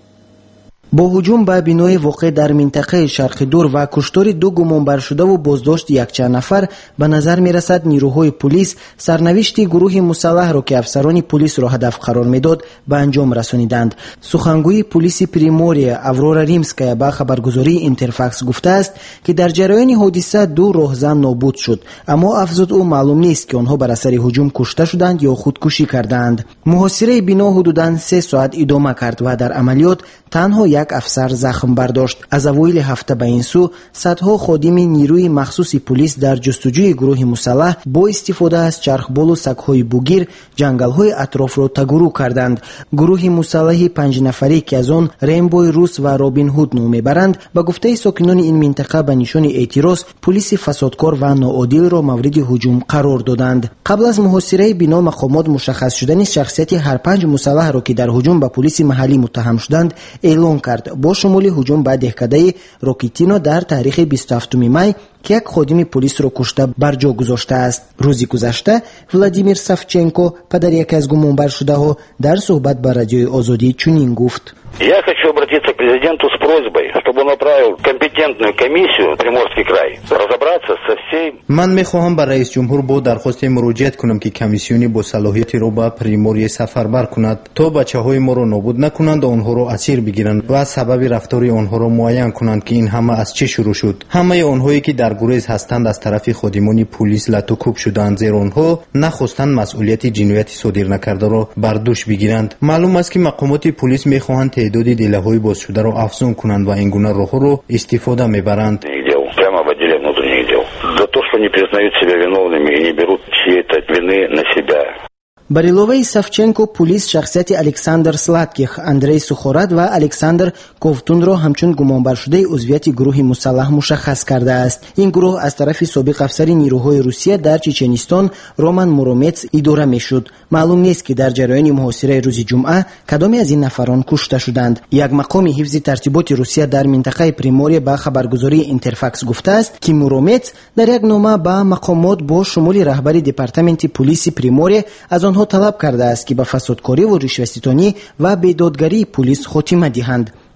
با هجوم به بینای واقع در منطقه شرق دور و کشتار 2 گمانبر شده و بازداشت یک چند نفر به نظر می رسد نیروهای پلیس سرنوشت گروه مسلح را که افسران پلیس را هدف قرار میداد به انجام رسانیدند. سخنگوی پلیس پریموریا اورورا ریمسکایا با خبرگزاری اینترفاکس گفته است که در جریان حادثه 2 راهزن نابود شد، اما افزود او معلوم نیست که آنها بر اثر هجوم کشته شدند یا خودکشی کردند. محاصره بنا حدوداً 3 ساعت ادامه کرد و در عملیات تنها یک افسر زخم برداشت. از اوایل هفته به این سو صدها خادم نیروی مخصوص پلیس در جستجوی گروه مسلح با استفاده از چرخبال و سگ‌های بوگیر جنگل‌های اطراف را تگرو کردند. گروه مسلح 5 نفری که از آن ریمبوی روس و رابین هود نام میبرند به گفته ساکنان این منطقه به نشان اعتراض پلیس فسادکار و ناعادل را مورد هجوم قرار دادند. قبل از محاصره بنا مقامات مشخص شدن شخصیت هر 5 مسلح را که در هجوم به پلیس محلی متهم شدند اعلام کرد، با شمول هجوم به دهکده روکیتینو در تاریخ 27 می که یک خادم پلیس را کشته بر جا گذاشته است. روزی گذشته ولادیمیر سافچنکو پدر یکی از گمانبر شده ها در صحبت با رادیوی آزادی چنین گفت: Я хочу обратиться к президенту с просьбой, чтобы он направил компетентную комиссию Приморский край разобраться со всей. من میخواهم با رئیس جمهور با درخواست مراجعت کنم که کمیسیونی با صلاحیت رو به پریموری سفربر کند تا بچه‌های ما را نابود نکنند و آنها را اسیر بگیرند و سبب رفتار آنها را معین کنند که این همه از چه شروع شد. همه آنهایی که در گریز هستند از طرف خادمان پلیس لطوکوب شدند، زیرا آنها نخواستند مسئولیت جنایتی صادر نکرده را بر دوش بگیرند. معلوم است که مقامات پلیس میخواهند تعداد دیله‌های باز شده را افزون کنند و این گونه راه‌ها را استفاده میبرند. Прямо в отделе внутренних дел. За то, что не признают себя виновными и не берут чьей-то вины на себя. بر علاوه سافچنکو پلیس شخصیت الکساندر سلاتکیخ، اندری سوخوراد و الکساندر کوفتون را همچون گمانبر شده عضویت گروه مسلح مشخص کرده است. این گروه از طرف سابق افسر نیروهای روسیه در چچنستان رومان مورومتس اداره میشد. معلوم نیست که در جریان محاصره روز جمعه کدامی از این نفران کشته شدند. یک مقام حفظ ترتیبات روسیه در منطقه پریموریا با خبرگزاری اینترفاکس گفته است که مورومتس در یک نامه با مقامات با شمول رهبر دپارتمنت پلیس پریموریا از آنها طلب کرده است که به فسادکاری و رشوه‌ستانی و بیدادگری پلیس خاتمه دهند.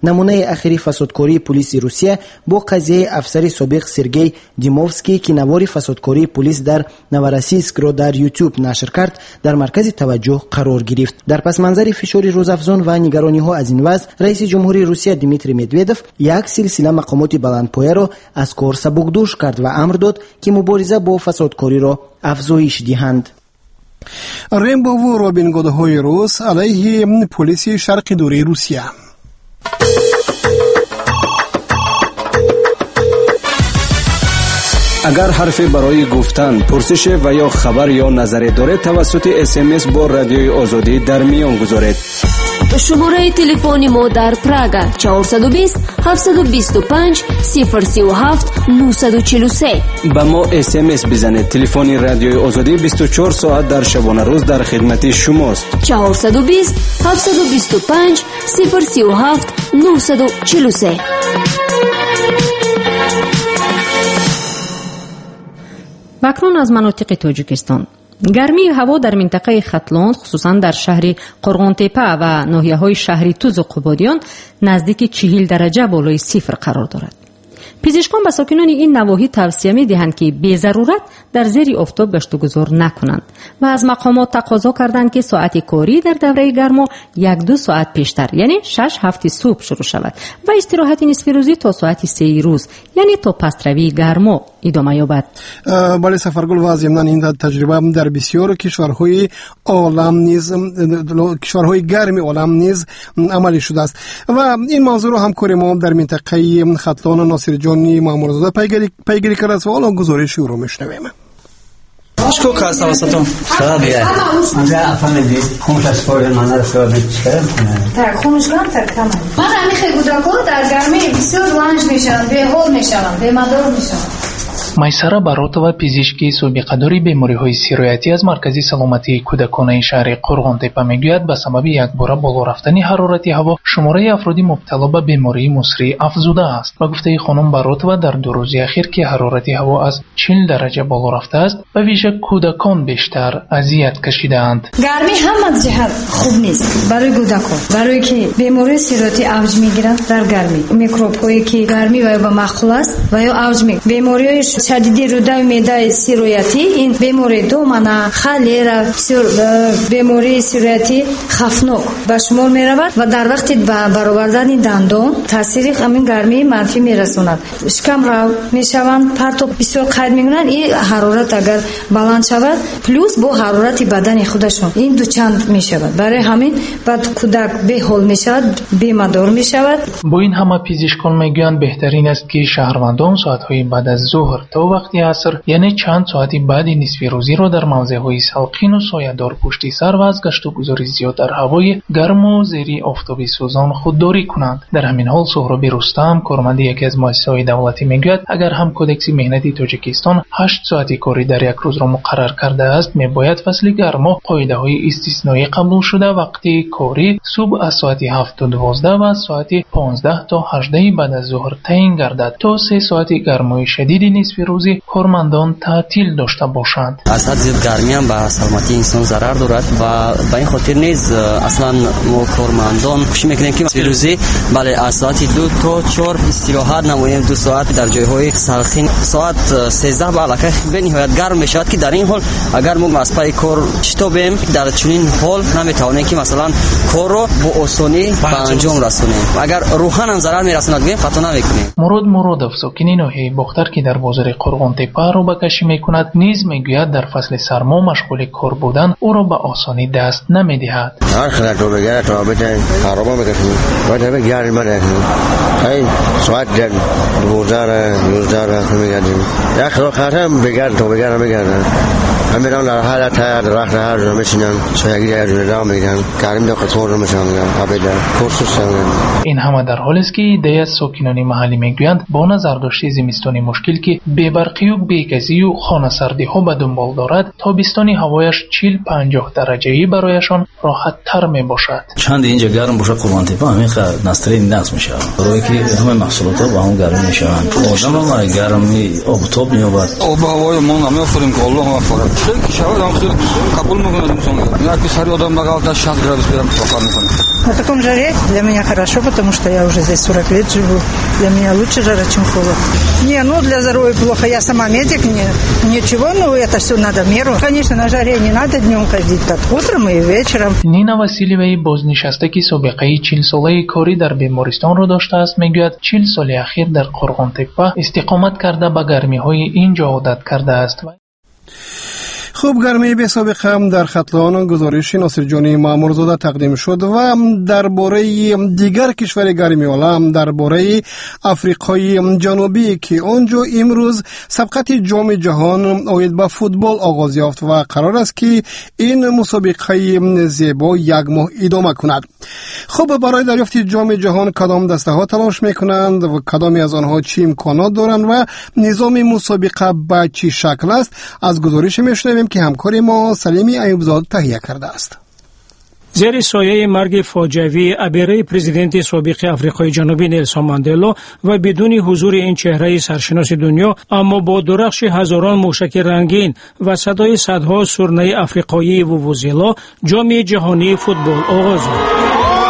намунаи ахири фасодкории пулиси русия бо қазияи афсари собиқ Сергей Димовский ки навори фасодкории пулис дар Новороссийскро дар YouTube нашр кард дар маркази таваҷҷӯҳ қарор гирифт. дар пасманзари фишори рӯзафзон ва нигарониҳо аз ин вазъ раиси ҷумҳурии русия Дмитрий Медведев як силсила мақомоти баландпояро аз кор сабукдӯш кард ва амр дод ки мубориза бо фасодкориро афзоиш диҳанд. рембову робингудҳои рус алайҳи полиси шарқи дурии русия. агар ҳарфе барои гуфтан, пурсише ва ё хабар ё назаре доред, тавассути SMS бо радиои озодӣ дар миён гузоред. шумораи телефони мо дар Прага 420 725 037 943. ба мо SMS бизанед. телефони радиои озодӣ 24 соат дар шабона рӯз дар хидмати шумост. 420 725 037 943. бакрон аз манотиқи тоҷикистон. гармии ҳаво дар минтақаи хатлон, хусусан дар шаҳри қурғонтепа ва ноҳияҳои шаҳри Тузу Қубодиён наздики 40 дараҷа болои сифр қарор дорад. пизишкон ба сокинони ин навоҳӣ тавсия медиҳанд ки безарурат дар зери офтоб гаштугузор накунанд ва аз мақомот тақозо карданд ки соати корӣ дар давраи гармо 1-2 соат пештар, яъне 6-7 субҳ шурӯъ шавад ва истироҳати нисфирӯзӣ то соати 3 рӯз, яъне то пастравии гармо идома ёбад. бале Сафаргул, ва зимнан ин таҷриба дар бисёр кишварҳои олам низ кишварҳои гарми олам низ амалӣ шудааст ва ин мавзӯъро ҳамкори мо дар минтақаи хатлон носирҷон маъмурзода пайгирӣ кардааст ва ҳоло гузориши ӯро мешунавем. Сколько осталось потом? Так, хунушкам так тамам. Ман амихе гудако дар гарми бисёр ланж мешавам, беҳол мешавам, бемадор мешавам. майсара баротова, пизишки собиқадори бемориҳои сироятӣ аз маркази саломатии кӯдаконаи шаҳри Қурғонтепа мегӯяд, ба сабаби якбора боло рафтани ҳарорати ҳаво шумораи афроди мубтало ба бемории мусрӣ афзуда аст. Ба гуфтаи хонум Баротова, дар 2 рӯзи ахир ки ҳарорати ҳаво аз 40 дараҷа боло рафтааст, ба вижа кӯдакон бештар азият кашидаанд. гарми ҳама ҷиҳат хуб нест барои кӯдакон, барое ки бемории сироятӣ авҷ мегиранд дар гарми. микробҳое ки гарми ва ё ба махул аст ва ё авҷ мегиранд. бемориҳои шадиди рӯдаи меъдаи сироятӣ, ин бемории домана, холера, бемории сироятӣ хафнок ба шумор меравад ва дар вақти баровардани дандон таъсири ҳамин гармӣ манфӣ мерасонад. шикамрав мешаванд, партоб бисёр қайд мекунанд. ин ҳарорат агар баланд шавад, плюс бо ҳарорати бадани худашон ин дучанд мешавад. барои ҳамин баъд кӯдак беҳол мешавад, бемадор мешавад. бо ин ҳама пизишкон мегӯянд беҳтарин аст ки шаҳрвандон соатҳои баъд аз зуҳр то вақти аср, яъне чанд соати баъди нисфи рӯзиро дар мавзеъҳои салқину соядор пушти сар ва аз гаштугузори зиёд дар ҳавои гарму зери офтоби сӯзон худдорӣ кунанд. дар ҳамин ҳол Суҳроби Рустам, корманди яке аз муассисаҳои давлатӣ мегӯяд, агар ҳам кодекси меҳнати Тоҷикистон 8 соати корӣ дар як рӯзро муқаррар кардааст, мебояд фасли гармо қоидаҳои истисноӣ қабул шуда вақти корӣ субҳ аз соати 7-12 ва аз соати 15 то 18 баъд аз зуҳр таъин гардад, то 3 соати гармои шадиди нисфи рӯзи кормандон таътил дошта бошанд. аз ҳад зиёд гармӣ ҳам ба саломатии инсон зарар дорад ва ба ин хотир низ аслан мо кормандон кӯшиш мекунем ки рӯзӣ бале аз соати 2 то 4 истироҳат намоем, 2 соат дар ҷойҳои салқин. соат 13 ба аллакай бениҳоят гарм мешавад ки дар ин ҳол агар мо аз пайи кор шитобем, дар чунин ҳол наметавонем ки масалан корро бо осонӣ ба анҷом расонем. агар рӯҳан ҳам зарар мерасонад гӯем хато намекунем. Мурод Муродов, сокини ноҳияи Бохтар ки дар бозори Қурғонтепа робакашӣ мекунад, низ мегӯяд дар фасли сармо машғули кор будан ӯро ба осонӣ даст намедиҳад. ҳар хеле то бегара то бетен хароба мекашем баъд гарм мадем ай соат 12 мегардем як хело хатам бегар то бегара мегардем همین در حالت رخت هر جا میشینن شاید یه جوری راه میگن کاریم دو قطور رو میشن آبیده کورسوس این همه در حالی است که ایده از ساکنان محلی میگویند با نظر داشته زمستانی مشکل که بی‌برقی و بی‌گازی و خانه سردی ها به دنبال دارد، تابستانی هوایش 40-50 درجه‌ای برایشان راحت تر می باشد. چند اینجا گرم باشه قربانتپا همین نستری نقص میشه. برای که همه محصولات ها با هم گرم میشن. آدم هم گرمی آب تاب میابد. آب هوای ما نمیافریم که الله موفق خیلی کشور هم خیلی قبول میکنه انسان. یک سری آدم بغل تا 60 градус برام کار میکنه. На таком жаре для меня хорошо, потому что я уже здесь 40 лет живу. Для меня лучше жара, чем холод. Не, ну для здоровья плохо. Я сама медик, ничего, но это все надо в меру. Конечно, на жаре не надо днем ходить, так утром и вечером. نینا وسیلیوی بازنشستگی سابقه 40 ساله کاری در بیمارستان را داشته است میگوید 40 سال اخیر در قرغان‌تپه استقامت کرده به گرمی‌های اینجا عادت کرده است. خوب گرمی بی سابقه هم در ختلان گزارش ناصرجانی مامورزاده تقدیم شد و درباره دیگر کشور گرمی عالم درباره افریقای جنوبی که آنجا امروز سبقت جام جهان عاید به فوتبال آغاز یافت و قرار است که این مسابقه زیبا یک ماه ادامه کند. خب برای دریافت جام جهان کدام دسته ها تلاش میکنند و کدامی از آنها چه امکانات دارند و نظام مسابقه به چه شکل است از گزارش میشنویم که همکار ما سلیمی ایوبزاد تهیه کرده است. زیر سایه مرگ فاجعه‌ای ابیره پرزیدنت سابق آفریقای جنوبی نلسون ماندلا و بدون حضور این چهره سرشناس دنیا اما با درخش هزاران موشک رنگین و صدای صدها سرنه آفریقایی وووزیلا جام جهانی فوتبال آغاز شد.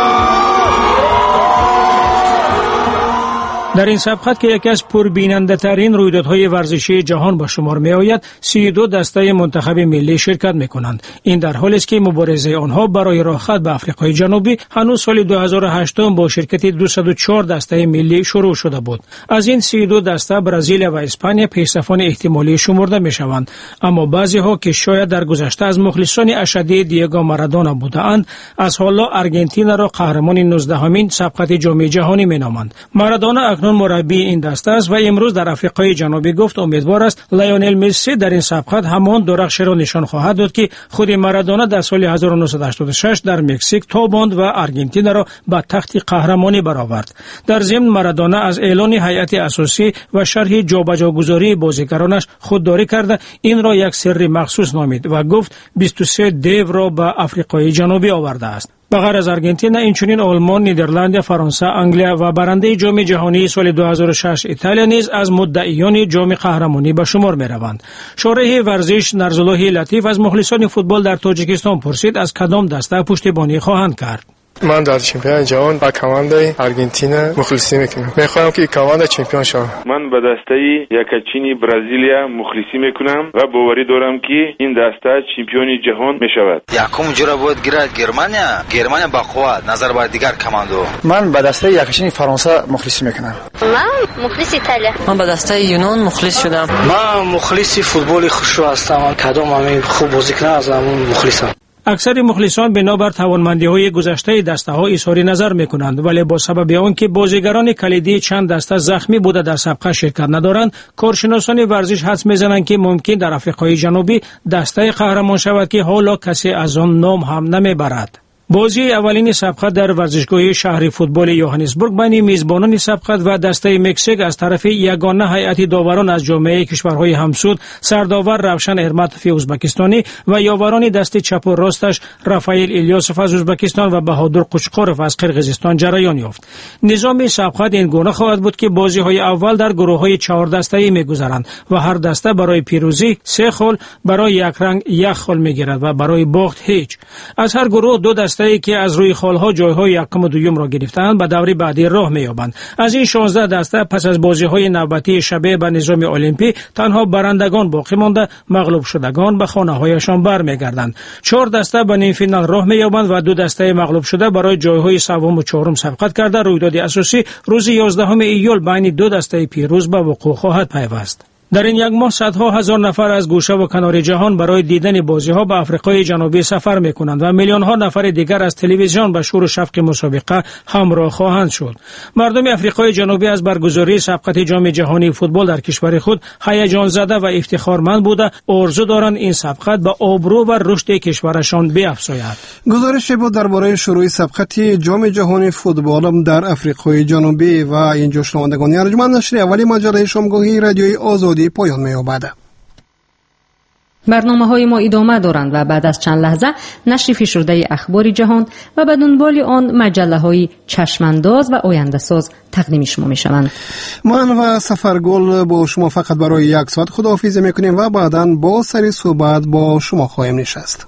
در این سبقت که یکی از پربیننده ترین رویدادهای ورزشی جهان به شمار می آید 32 دسته منتخب ملی شرکت می کنند. این در حالی است که مبارزه آنها برای راه خط به آفریقای جنوبی هنوز سال 2008 با شرکت 204 دسته ملی شروع شده بود. از این 32 دسته برزیل و اسپانیا پیشرفان احتمالی شمرده می شوند، اما بعضی ها که شاید در گذشته از مخلصان اشدی دیگو مارادونا بودند از حالا آرژانتین را قهرمان 19مین سبقت جام جهانی می نامند. مارادونا مربی این دسته است و امروز در آفریقای جنوبی گفت امیدوار است لیونل مسی در این سبقت همان درخش را نشان خواهد داد که خود مارادونا در سال 1986 در مکزیک تاباند و آرژانتین را به تخت قهرمانی برآورد. در ضمن مارادونا از اعلان هیئت اساسی و شرح جابجاگذاری بازیگرانش خودداری کرده این را یک سر مخصوص نامید و گفت 23 دیو را به آفریقای جنوبی آورده است. بغیر از آرژانتین اینچنین آلمان، نیدرلند، فرانسه، انگلیس و برنده جام جهانی سال 2006 ایتالیا نیز از مدعیان جام قهرمانی به شمار می‌روند. شارح ورزش نرزالله لطیف از مخلصان فوتبال در تاجیکستان پرسید از کدام دسته پشتیبانی خواهند کرد. من در چمپیون جهان با کمانده آرژانتین مخلصی میکنم. میخوام که کمانده چمپیون شوم. من به دسته یکچینی برزیلیا مخلصی میکنم و باوری دارم که این دسته چمپیون جهان میشود. یکم جورا بود گیرد گرمانیا با قوت نظر بر دیگر کماندو. من به دسته یکچینی فرانسه مخلصی میکنم. من مخلص ایتالیا. من به دسته یونان مخلص شدم. من مخلص فوتبال خوشو هستم. کدام همین خوب بازی کنه از همون مخلصم. اکثر مخلصان بنابر توانمندی‌های گذشته دسته‌ها اظهار نظر می‌کنند، ولی با سبب آنکه بازیگران کلیدی چند دسته زخمی بوده در سبقت شرکت ندارند، کارشناسان ورزش حدس می‌زنند که ممکن در آفریقای جنوبی دسته قهرمان شود که حالا کسی از آن نام هم نمیبرد. بازی اولین سبقت در ورزشگاه شهری فوتبال یوهانسبورگ بین میزبانان سبقت و دسته مکزیک از طرف یگانه هیئت داوران از جامعه کشورهای همسود سرداور روشن ارماتوفی ازبکستانی و یاوران دست چپ و راستش رافائیل الیاسوف از ازبکستان و بهادر قوچقورف از قرقیزستان جریان یافت. نظام سبقت این گونه خواهد بود که بازی‌های اول در گروه‌های 4 دسته‌ای می‌گذرند و هر دسته برای پیروزی 3 خال، برای یک رنگ 1 خال می‌گیرد و برای باخت هیچ. از هر گروه 2 دسته که از روی خالها جایهای یکم و دوم را گرفتند به دور بعدی راه می‌یابند. از این 16 دسته پس از بازی‌های نوبتی شبیه به نظام المپی تنها برندگان باقی مانده، مغلوب شدگان به خانه‌هایشان برمیگردند. 4 دسته به نیم فینال راه می‌یابند و 2 دسته مغلوب شده برای جایهای سوم و چهارم سبقت کرده. رویداد اساسی روز 11 ایول بین 2 دسته پیروز به وقوع خواهد پیوست. در این یک ماه صدها هزار نفر از گوشه و کنار جهان برای دیدن بازی‌ها به آفریقای جنوبی سفر می‌کنند و میلیون‌ها نفر دیگر از تلویزیون به شور و شوق مسابقه همراه خواهند شد. مردم آفریقای جنوبی از برگزاری سبقت جام جهانی فوتبال در کشور خود هیجان زده و افتخارمند بوده، آرزو دارند این سبقت به آبرو و رشد کشورشان بیفزاید. گزارش بود درباره شروع سبقت جام جهانی فوتبال در آفریقای جنوبی و اینجا شنوندگان ارجمند نشر اولی مجله شامگاهی رادیوی آزادی پایان می‌یابد. برنامه‌های ما ادامه دارند و بعد از چند لحظه نشر فشرده اخبار جهان و به دنبال آن مجله‌های چشمانداز و آینده‌ساز تقدیم شما می‌شوند. من و سفرگل با شما فقط برای 1 ساعت خداحافظی می‌کنیم و بعداً با سری صحبت با شما خواهیم نشست.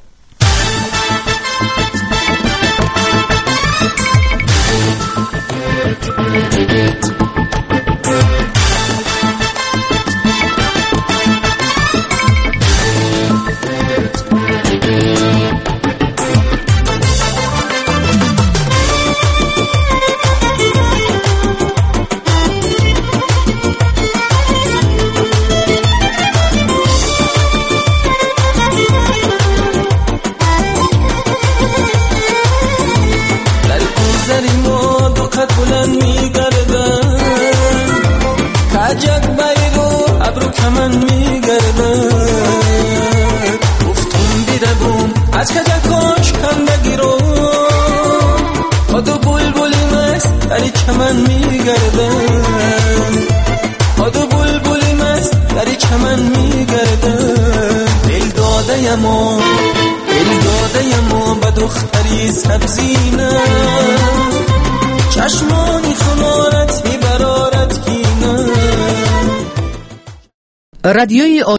چمن میگردم خود بلبلی مست در چمن میگردم دل داده ما به دختری سبزینه چشمانی خمارت برارت کینه. رادیوی